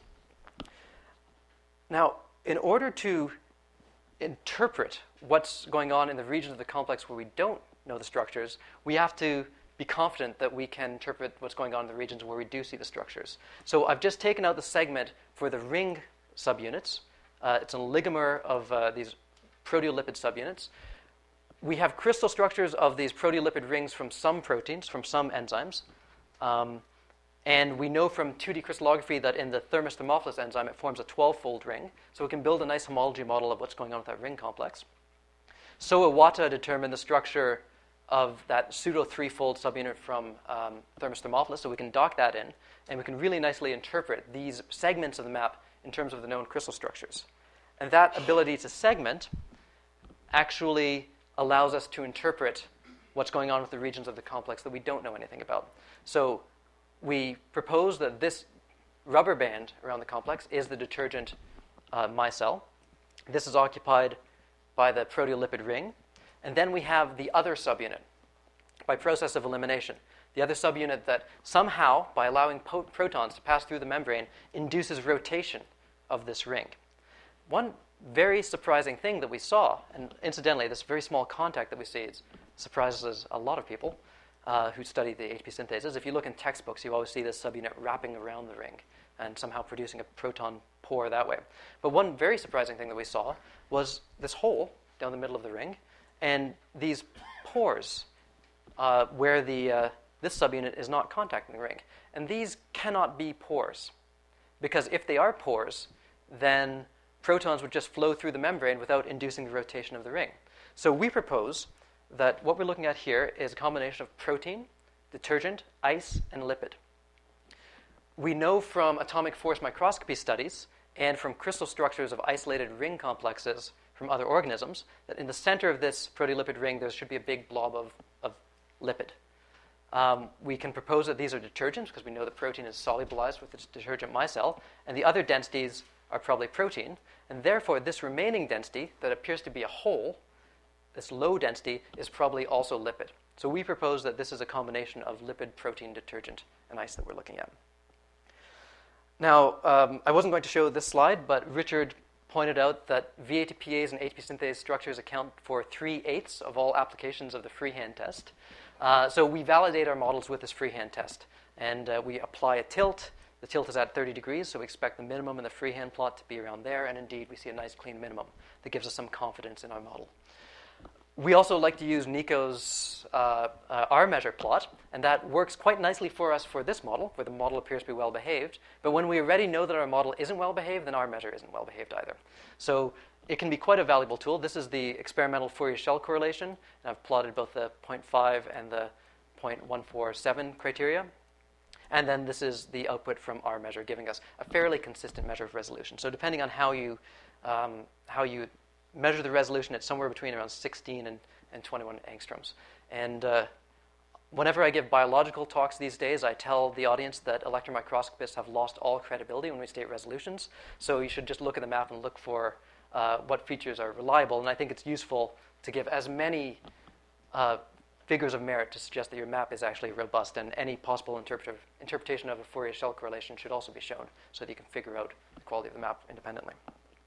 Speaker 1: Now, in order to interpret what's going on in the regions of the complex where we don't know the structures, we have to be confident that we can interpret what's going on in the regions where we do see the structures. So I've just taken out the segment for the ring subunits. Uh, it's an oligomer of uh, these proteolipid subunits. We have crystal structures of these proteolipid rings from some proteins, from some enzymes. Um, and we know from two D crystallography that in the Thermus thermophilus enzyme, it forms a twelve-fold ring. So we can build a nice homology model of what's going on with that ring complex. So Iwata determined the structure of that pseudo-threefold subunit from um, Thermus thermophilus, so we can dock that in, and we can really nicely interpret these segments of the map in terms of the known crystal structures. And that ability to segment actually allows us to interpret what's going on with the regions of the complex that we don't know anything about. So we propose that this rubber band around the complex is the detergent uh, micelle. This is occupied by the proteolipid ring. And then we have the other subunit by process of elimination. The other subunit that somehow, by allowing po- protons to pass through the membrane, induces rotation of this ring. One very surprising thing that we saw, and incidentally, this very small contact that we see is, surprises a lot of people uh, who study the A T P synthases. If you look in textbooks, you always see this subunit wrapping around the ring and somehow producing a proton pore that way. But one very surprising thing that we saw was this hole down the middle of the ring, and these pores uh, where the uh, this subunit is not contacting the ring. And these cannot be pores, because if they are pores, then protons would just flow through the membrane without inducing the rotation of the ring. So we propose that what we're looking at here is a combination of protein, detergent, ice, and lipid. We know from atomic force microscopy studies and from crystal structures of isolated ring complexes from other organisms that in the center of this proteolipid ring there should be a big blob of, of lipid. Um, we can propose that these are detergents because we know that protein is solubilized with its detergent micelle, and the other densities are probably protein, and therefore this remaining density that appears to be a hole, this low density, is probably also lipid. So we propose that this is a combination of lipid, protein, detergent, and ice that we're looking at. Now, um, I wasn't going to show this slide, but Richard pointed out that V A T P ase and A T P synthase structures account for three-eighths of all applications of the freehand test. Uh, so we validate our models with this freehand test, and uh, we apply a tilt. The tilt is at thirty degrees, so we expect the minimum in the freehand plot to be around there, and indeed we see a nice clean minimum that gives us some confidence in our model. We also like to use Nico's uh, uh, R-measure plot, and that works quite nicely for us for this model, where the model appears to be well-behaved. But when we already know that our model isn't well-behaved, then R-measure isn't well-behaved either. So it can be quite a valuable tool. This is the experimental Fourier shell correlation, and I've plotted both the zero point five and the zero point one four seven criteria. And then this is the output from R-measure, giving us a fairly consistent measure of resolution. So depending on how you um, how you measure the resolution, it's somewhere between around sixteen and, and twenty-one angstroms. And uh, whenever I give biological talks these days, I tell the audience that electron microscopists have lost all credibility when we state resolutions. So you should just look at the map and look for uh, what features are reliable. And I think it's useful to give as many uh, figures of merit to suggest that your map is actually robust, and any possible interpretive, interpretation of a Fourier shell correlation should also be shown so that you can figure out the quality of the map independently.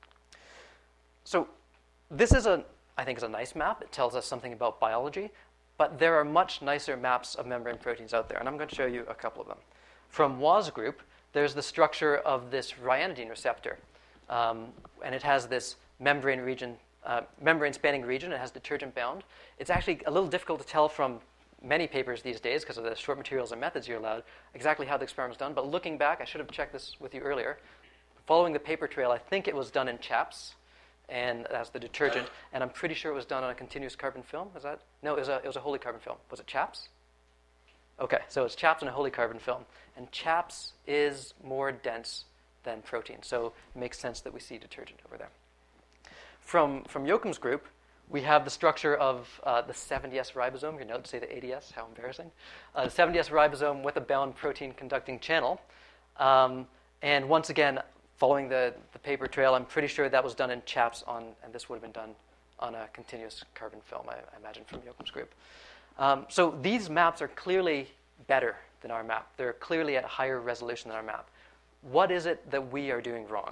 Speaker 1: So this is a, I think, is a nice map. It tells us something about biology, but there are much nicer maps of membrane proteins out there, and I'm going to show you a couple of them. From Wa's group, there's the structure of this ryanodine receptor, um, and it has this membrane region, uh, membrane spanning region. It has detergent bound. It's actually a little difficult to tell from many papers these days because of the short materials and methods you're allowed exactly how the experiment was done. But looking back, I should have checked this with you earlier. Following the paper trail, I think it was done in chaps, and as the detergent, and I'm pretty sure it was done on a continuous carbon film. Is that? No, it was a, it was a holy carbon film. Was it chaps? Okay, so it's chaps and a holy carbon film. And chaps is more dense than protein, so it makes sense that we see detergent over there. From, from Joachim's group, we have the structure of uh, the seventy S ribosome. Your notes say the eighty S, how embarrassing. Uh, the seventy S ribosome with a bound protein conducting channel. Um, and once again, following the, the paper trail, I'm pretty sure that was done in chaps, on, and this would have been done on a continuous carbon film, I, I imagine, from Joachim's group. Um, so these maps are clearly better than our map. They're clearly at a higher resolution than our map. What is it that we are doing wrong?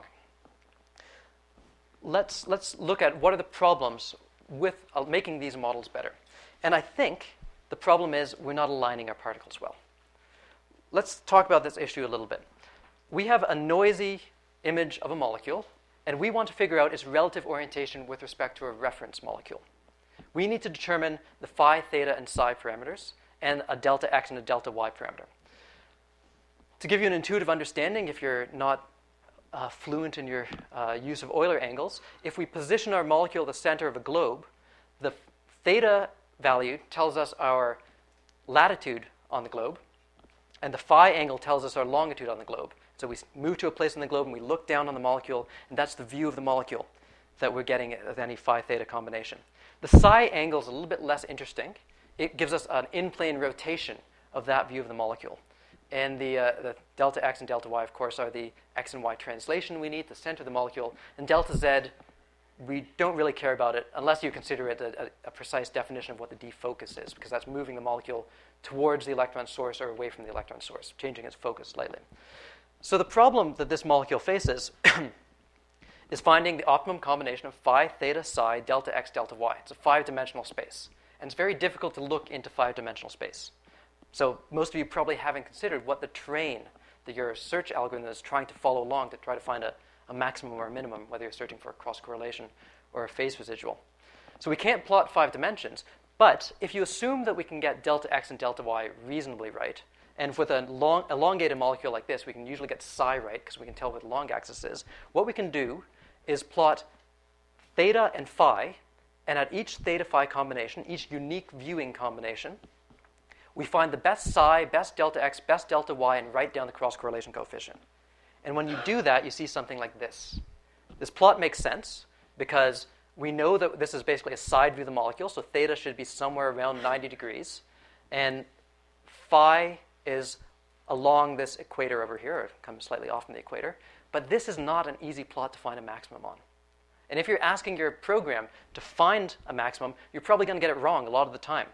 Speaker 1: Let's, let's look at what are the problems with uh, making these models better. And I think the problem is we're not aligning our particles well. Let's talk about this issue a little bit. We have a noisy image of a molecule, and we want to figure out its relative orientation with respect to a reference molecule. We need to determine the phi, theta, and psi parameters, and a delta x and a delta y parameter. To give you an intuitive understanding, if you're not uh, fluent in your uh, use of Euler angles, if we position our molecule at the center of a globe, the theta value tells us our latitude on the globe, and the phi angle tells us our longitude on the globe. So we move to a place on the globe and we look down on the molecule, and that's the view of the molecule that we're getting with any phi theta combination. The psi angle is a little bit less interesting. It gives us an in-plane rotation of that view of the molecule. And the, uh, the delta x and delta y, of course, are the x and y translation we need to center the molecule. And delta z, we don't really care about it unless you consider it a, a, a precise definition of what the defocus is, because that's moving the molecule towards the electron source or away from the electron source, changing its focus slightly. So the problem that this molecule faces is finding the optimum combination of phi, theta, psi, delta x, delta y. It's a five-dimensional space. And it's very difficult to look into five-dimensional space. So most of you probably haven't considered what the terrain that your search algorithm is trying to follow along to try to find a, a maximum or a minimum, whether you're searching for a cross-correlation or a phase residual. So we can't plot five dimensions, but if you assume that we can get delta x and delta y reasonably right, and with a long, elongated molecule like this, we can usually get psi right because we can tell what the long axis is. What we can do is plot theta and phi, and at each theta-phi combination, each unique viewing combination, we find the best psi, best delta x, best delta y, and write down the cross-correlation coefficient. And when you do that, you see something like this. This plot makes sense because we know that this is basically a side view of the molecule, so theta should be somewhere around ninety degrees, and phi is along this equator over here, or it comes slightly off from the equator. But this is not an easy plot to find a maximum on. And if you're asking your program to find a maximum, you're probably going to get it wrong a lot of the time.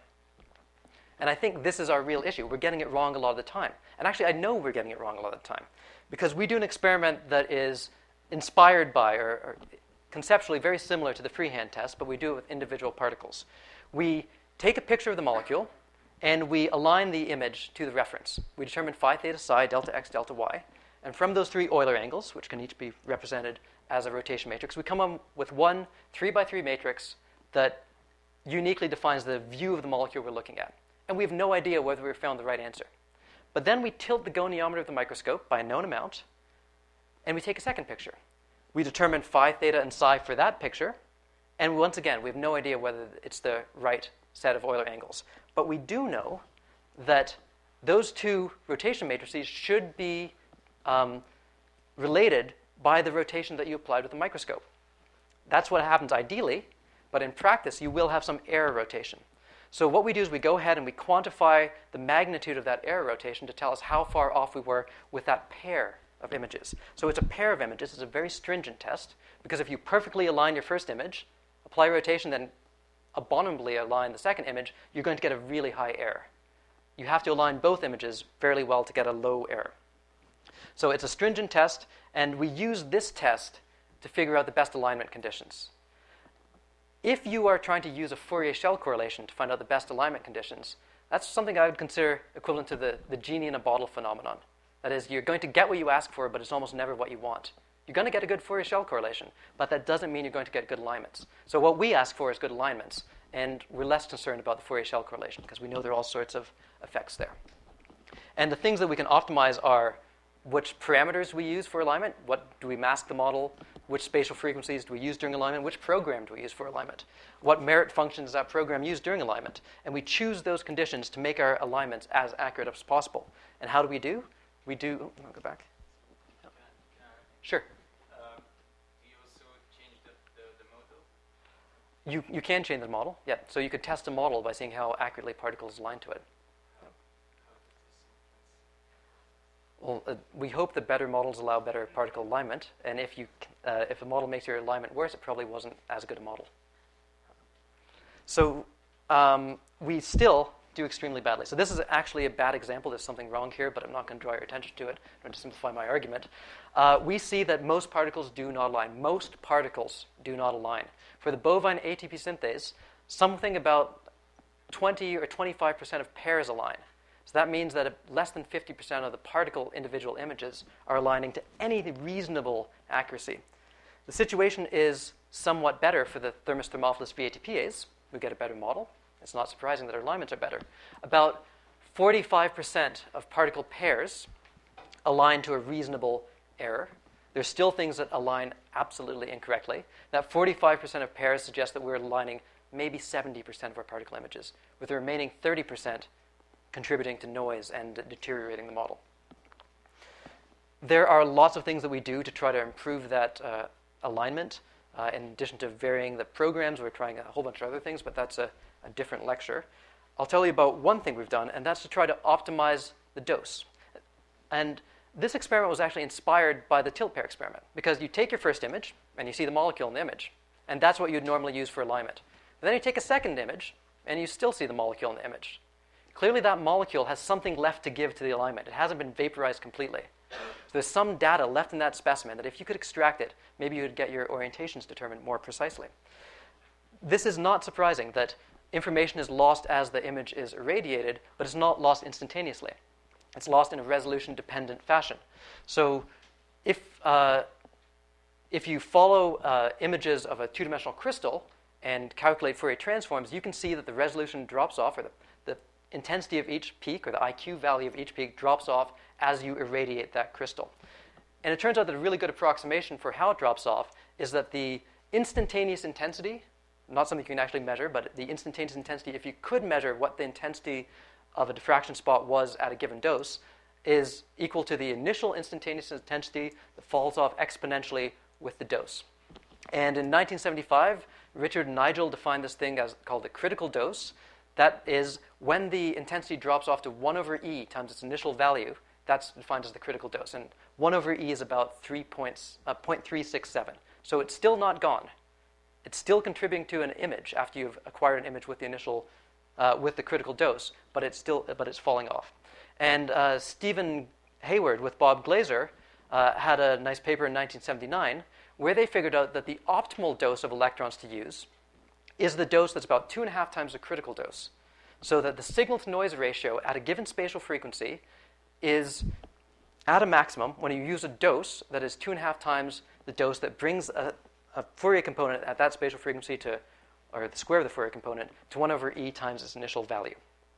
Speaker 1: And I think this is our real issue. We're getting it wrong a lot of the time. And actually, I know we're getting it wrong a lot of the time, because we do an experiment that is inspired by, or, or conceptually very similar to the freehand test, but we do it with individual particles. We take a picture of the molecule, and we align the image to the reference. We determine phi, theta, psi, delta x, delta y. And from those three Euler angles, which can each be represented as a rotation matrix, we come up with one three by three matrix that uniquely defines the view of the molecule we're looking at. And we have no idea whether we've found the right answer. But then we tilt the goniometer of the microscope by a known amount, and we take a second picture. We determine phi, theta, and psi for that picture, and once again, we have no idea whether it's the right set of Euler angles. But we do know that those two rotation matrices should be um, related by the rotation that you applied with the microscope. That's what happens ideally, but in practice, you will have some error rotation. So what we do is we go ahead and we quantify the magnitude of that error rotation to tell us how far off we were with that pair of images. So it's a pair of images. It's a very stringent test because if you perfectly align your first image, apply rotation, then abominably align the second image, you're going to get a really high error. You have to align both images fairly well to get a low error. So it's a stringent test, and we use this test to figure out the best alignment conditions. If you are trying to use a Fourier shell correlation to find out the best alignment conditions, that's something I would consider equivalent to the, the genie in a bottle phenomenon. That is, you're going to get what you ask for, but it's almost never what you want. You're going to get a good Fourier shell correlation, but that doesn't mean you're going to get good alignments. So what we ask for is good alignments, and we're less concerned about the Fourier shell correlation because we know there are all sorts of effects there. And the things that we can optimize are which parameters we use for alignment, what do we mask the model, which spatial frequencies do we use during alignment, which program do we use for alignment, what merit functions does that program use during alignment, and we choose those conditions to make our alignments as accurate as possible. And how do we do? We do, oh, I'll go back.
Speaker 4: Can I, can I,
Speaker 1: Sure.
Speaker 4: um, do you also change the, the, the model?
Speaker 1: You, you can change the model, yeah. So you could test a model by seeing how accurately particles align to it.
Speaker 4: How, how does this
Speaker 1: Well, uh, we hope that better models allow better particle alignment, and if you uh, if a model makes your alignment worse, it probably wasn't as good a model. So um, we still do extremely badly. So this is actually a bad example. There's something wrong here, but I'm not going to draw your attention to it. I'm going to simplify my argument. Uh, we see that most particles do not align. Most particles do not align. For the bovine A T P synthase, something about twenty or twenty-five percent of pairs align. So that means that less than fifty percent of the particle individual images are aligning to any reasonable accuracy. The situation is somewhat better for the Thermus thermophilus V A T P As. We get a better model. It's not surprising that our alignments are better. About forty-five percent of particle pairs align to a reasonable error. There's still things that align absolutely incorrectly. That forty-five percent of pairs suggests that we're aligning maybe seventy percent of our particle images, with the remaining thirty percent contributing to noise and deteriorating the model. There are lots of things that we do to try to improve that uh, alignment. Uh, in addition to varying the programs, we're trying a whole bunch of other things, but that's a, a different lecture. I'll tell you about one thing we've done, and that's to try to optimize the dose. And this experiment was actually inspired by the tilt pair experiment, because you take your first image, and you see the molecule in the image, and that's what you'd normally use for alignment. But then you take a second image, and you still see the molecule in the image. Clearly that molecule has something left to give to the alignment. It hasn't been vaporized completely. So there's some data left in that specimen that if you could extract it, maybe you would get your orientations determined more precisely. This is not surprising that information is lost as the image is irradiated, but it's not lost instantaneously. It's lost in a resolution-dependent fashion. So if, uh, if you follow uh, images of a two-dimensional crystal and calculate Fourier transforms, you can see that the resolution drops off, or the, the intensity of each peak, or the I Q value of each peak, drops off as you irradiate that crystal. And it turns out that a really good approximation for how it drops off is that the instantaneous intensity, not something you can actually measure, but the instantaneous intensity, if you could measure what the intensity of a diffraction spot was at a given dose, is equal to the initial instantaneous intensity that falls off exponentially with the dose. And in nineteen seventy-five, Richard Nigel defined this thing as called the critical dose. That is when the intensity drops off to one over E times its initial value. That's defined as the critical dose. And one over E is about three points, uh, zero point three six seven. So it's still not gone. It's still contributing to an image after you've acquired an image with the initial, uh, with the critical dose, but it's still, but it's falling off. And uh, Stephen Hayward with Bob Glazer uh, had a nice paper in nineteen seventy-nine where they figured out that the optimal dose of electrons to use is the dose that's about two and a half times the critical dose. So that the signal-to-noise ratio at a given spatial frequency is at a maximum when you use a dose that is two and a half times the dose that brings a, a Fourier component at that spatial frequency to, or the square of the Fourier component, to one over E times its initial value.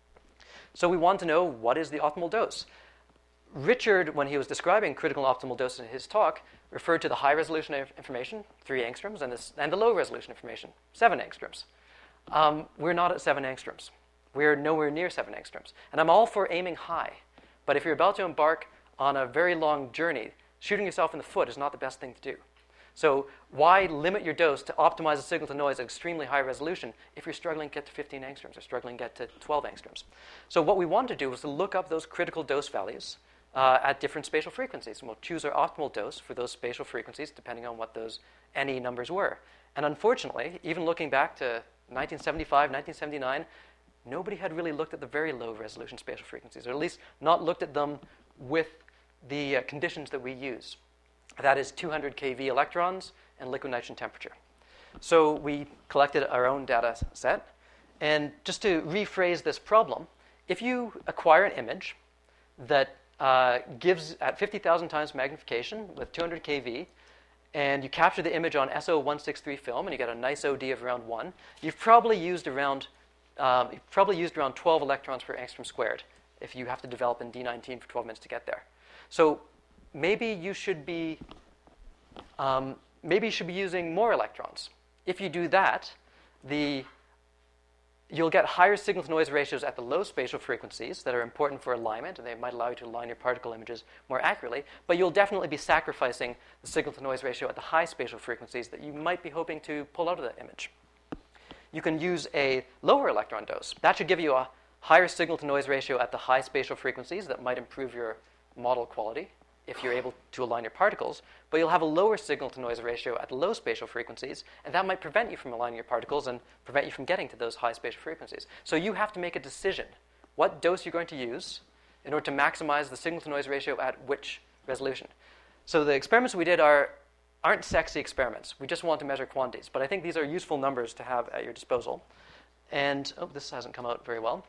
Speaker 1: So we want to know what is the optimal dose. Richard, when he was describing critical optimal dose in his talk, referred to the high resolution information, three angstroms, and, this, and the low resolution information, seven angstroms. Um, we're not at seven angstroms. We're nowhere near seven angstroms. And I'm all for aiming high. But if you're about to embark on a very long journey, shooting yourself in the foot is not the best thing to do. So why limit your dose to optimize the signal to noise at extremely high resolution if you're struggling to get to fifteen angstroms or struggling to get to twelve angstroms? So what we wanted to do was to look up those critical dose values uh, at different spatial frequencies. And we'll choose our optimal dose for those spatial frequencies depending on what those N E numbers were. And unfortunately, even looking back to nineteen seventy-five, nineteen seventy-nine, nobody had really looked at the very low resolution spatial frequencies, or at least not looked at them with the uh, conditions that we use. That is two hundred keV electrons and liquid nitrogen temperature. So we collected our own data set. And just to rephrase this problem, if you acquire an image that uh, gives at fifty thousand times magnification with two hundred keV, and you capture the image on S O one sixty-three film, and you get a nice O D of around one, you've probably used around um, you've probably used around twelve electrons per angstrom squared if you have to develop in D nineteen for twelve minutes to get there. So maybe you should be um, maybe you should be using more electrons. If you do that, the you'll get higher signal-to-noise ratios at the low spatial frequencies that are important for alignment, and they might allow you to align your particle images more accurately, but you'll definitely be sacrificing the signal-to-noise ratio at the high spatial frequencies that you might be hoping to pull out of the image. You can use a lower electron dose. That should give you a higher signal-to-noise ratio at the high spatial frequencies that might improve your model quality if you're able to align your particles, but you'll have a lower signal-to-noise ratio at the low spatial frequencies, and that might prevent you from aligning your particles and prevent you from getting to those high spatial frequencies. So you have to make a decision what dose you're going to use in order to maximize the signal-to-noise ratio at which resolution. So the experiments we did are, aren't sexy experiments. We just want to measure quantities, but I think these are useful numbers to have at your disposal. And, oh, this hasn't come out very well.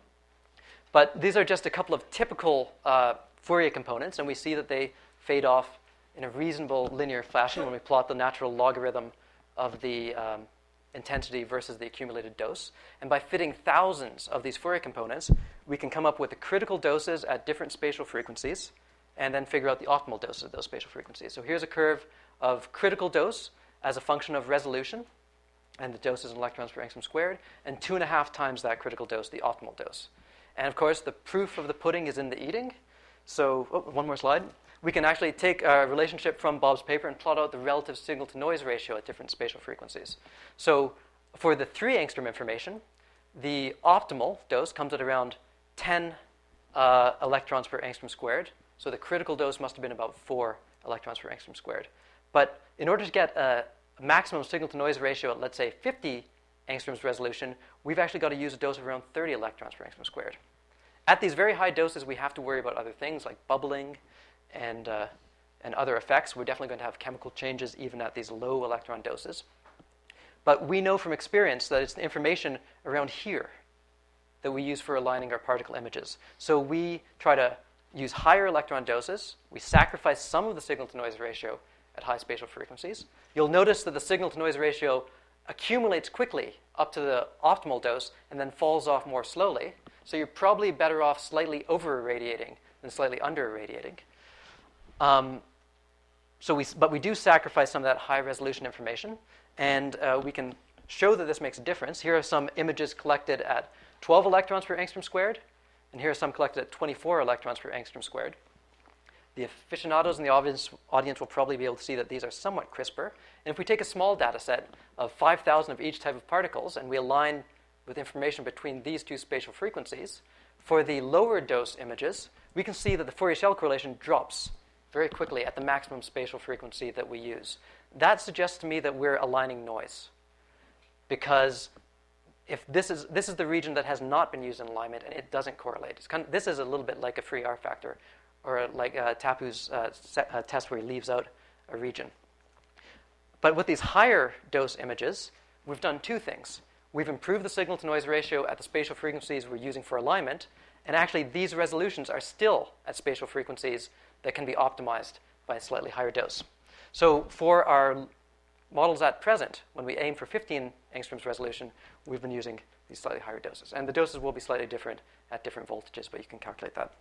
Speaker 1: But these are just a couple of typical uh, Fourier components, and we see that they fade off in a reasonable linear fashion when we plot the natural logarithm of the um, intensity versus the accumulated dose. And by fitting thousands of these Fourier components, we can come up with the critical doses at different spatial frequencies and then figure out the optimal doses of those spatial frequencies. So here's a curve of critical dose as a function of resolution, and the dose is in electrons per angstrom squared, and two and a half times that critical dose, the optimal dose. And of course, the proof of the pudding is in the eating. So, oh, one more slide. We can actually take a relationship from Bob's paper and plot out the relative signal-to-noise ratio at different spatial frequencies. So for the three angstrom information, the optimal dose comes at around ten uh, electrons per angstrom squared. So the critical dose must have been about four electrons per angstrom squared. But in order to get a maximum signal-to-noise ratio at, let's say, fifty angstroms resolution, we've actually got to use a dose of around thirty electrons per angstrom squared. At these very high doses, we have to worry about other things like bubbling and, uh, and other effects. We're definitely going to have chemical changes even at these low electron doses. But we know from experience that it's the information around here that we use for aligning our particle images. So we try to use higher electron doses. We sacrifice some of the signal-to-noise ratio at high spatial frequencies. You'll notice that the signal-to-noise ratio accumulates quickly up to the optimal dose and then falls off more slowly. So you're probably better off slightly over-irradiating than slightly under-irradiating. Um, so we, but we do sacrifice some of that high-resolution information, and uh, we can show that this makes a difference. Here are some images collected at twelve electrons per angstrom squared, and here are some collected at twenty-four electrons per angstrom squared. The aficionados in the audience, audience will probably be able to see that these are somewhat crisper. And if we take a small data set of five thousand of each type of particles, and we align with information between these two spatial frequencies, for the lower dose images, we can see that the Fourier shell correlation drops very quickly at the maximum spatial frequency that we use. That suggests to me that we're aligning noise, because if this is this is the region that has not been used in alignment and it doesn't correlate. It's kind of, this is a little bit like a free R factor, or like uh, Tapu's uh, set, uh, test where he leaves out a region. But with these higher dose images, we've done two things. We've improved the signal-to-noise ratio at the spatial frequencies we're using for alignment, and actually these resolutions are still at spatial frequencies that can be optimized by a slightly higher dose. So for our models at present, when we aim for fifteen angstroms resolution, we've been using these slightly higher doses. And the doses will be slightly different at different voltages, but you can calculate that.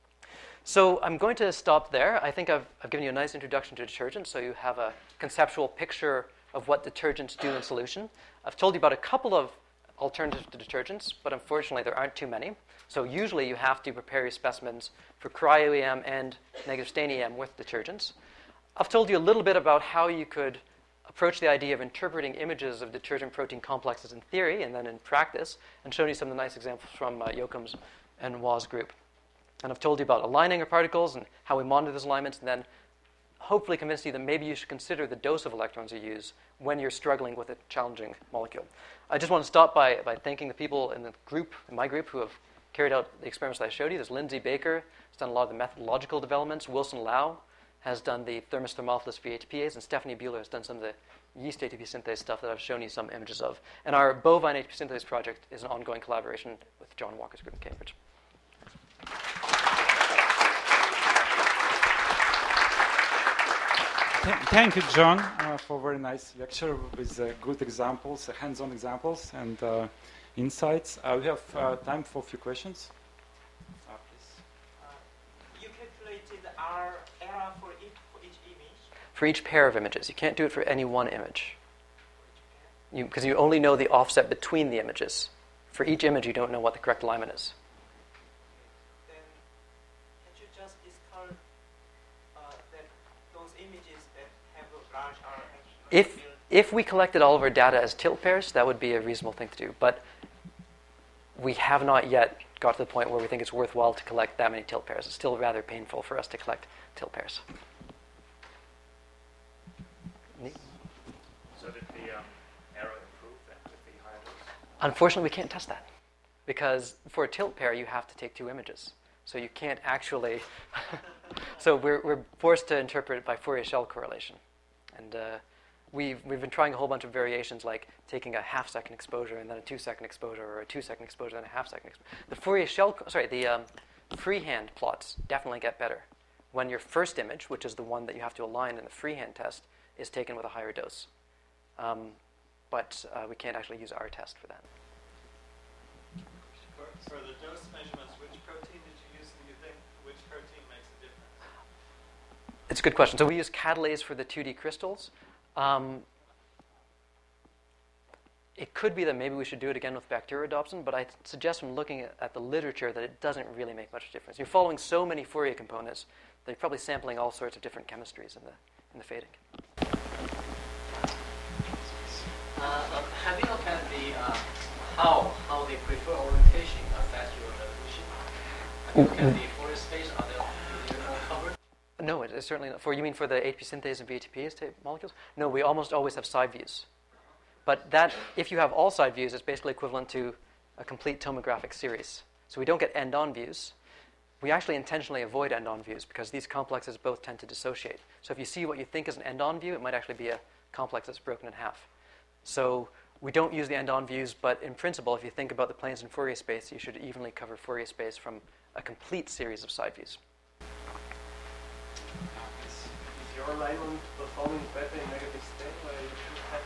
Speaker 1: So I'm going to stop there. I think I've, I've given you a nice introduction to detergents, so you have a conceptual picture of what detergents do in solution. I've told you about a couple of alternatives to detergents, but unfortunately there aren't too many. So usually you have to prepare your specimens for cryo-E M and negative stain E M with detergents. I've told you a little bit about how you could approached the idea of interpreting images of detergent protein complexes in theory and then in practice, and shown you some of the nice examples from uh, Jochum's and Wa's group. And I've told you about aligning our particles and how we monitor those alignments, and then hopefully convinced you that maybe you should consider the dose of electrons you use when you're struggling with a challenging molecule. I just want to stop by, by thanking the people in the group, in my group, who have carried out the experiments that I showed you. There's Lindsay Baker, who's done a lot of the methodological developments. Wilson Lau has done the thermos thermophilus V A T P As, and Stephanie Buehler has done some of the yeast A T P synthase stuff that I've shown you some images of. And our bovine A T P synthase project is an ongoing collaboration with John Walker's group in Cambridge.
Speaker 5: Thank you, John, uh, for a very nice lecture with uh, good examples, uh, hands-on examples, and uh, insights. Uh, we have uh, time for a few questions. Uh, please.
Speaker 6: Uh, you calculated R error for each, for each image?
Speaker 1: For each pair of images. You can't do it for any one image. Because you, you only know the offset between the images. For each image, you don't know what the correct alignment is.
Speaker 6: Then, can you just discard uh, that those images that have a branch are actually
Speaker 1: If
Speaker 6: built?
Speaker 1: if we collected all of our data as tilt pairs, that would be a reasonable thing to do. But we have not yet got to the point where we think it's worthwhile to collect that many tilt pairs. It's still rather painful for us to collect tilt pairs. Neat.
Speaker 3: So did the um, error improve then with the higher dose?
Speaker 1: Unfortunately, we can't test that. Because for a tilt pair, you have to take two images. So you can't actually... so we're, we're forced to interpret it by Fourier shell correlation. And uh, we've, we've been trying a whole bunch of variations, like taking a half-second exposure and then a two-second exposure, or a two-second exposure and a half-second exposure. The Fourier shell... Sorry, the um, freehand plots definitely get better when your first image, which is the one that you have to align in the freehand test, is taken with a higher dose. Um, but uh, we can't actually use our test for that.
Speaker 7: For, for the dose measurements, which protein did you use, do you think? Which protein makes a difference?
Speaker 1: It's a good question. So we use catalase for the two D crystals. Um, it could be that maybe we should do it again with bacteriodopsin, but I suggest from looking at, at the literature that it doesn't really make much difference. You're following so many Fourier components that you're probably sampling all sorts of different chemistries in the in the fading.
Speaker 8: Uh, uh, have you looked at the uh, how how the preferred orientation affects your resolution? Have you looked at the Fourier space? Are they all covered?
Speaker 1: No, it is certainly not. For you mean for the A T P synthase and V A T P as type molecules? No, we almost always have side views. But that, if you have all side views, it's basically equivalent to a complete tomographic series. So we don't get end-on views. We actually intentionally avoid end-on views because these complexes both tend to dissociate. So if you see what you think is an end-on view, it might actually be a complex that's broken in half. So we don't use the end-on views, but in principle, if you think about the planes in Fourier space, you should evenly cover Fourier space from a complete series of side views.
Speaker 7: Is your alignment performing better in negative state where you should have?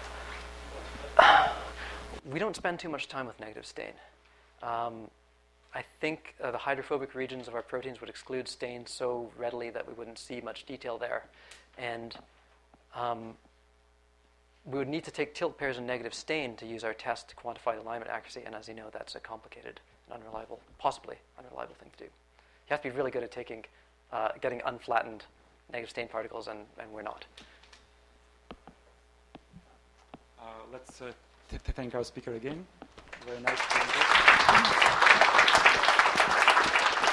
Speaker 1: We don't spend too much time with negative stain. Um, I think uh, the hydrophobic regions of our proteins would exclude stain so readily that we wouldn't see much detail there. And um, we would need to take tilt pairs and negative stain to use our test to quantify the alignment accuracy. And as you know, that's a complicated and unreliable, possibly unreliable thing to do. You have to be really good at taking, uh, getting unflattened negative stain particles, and, and we're not.
Speaker 5: Uh, let's uh, t- thank our speaker again. Very nice presentation.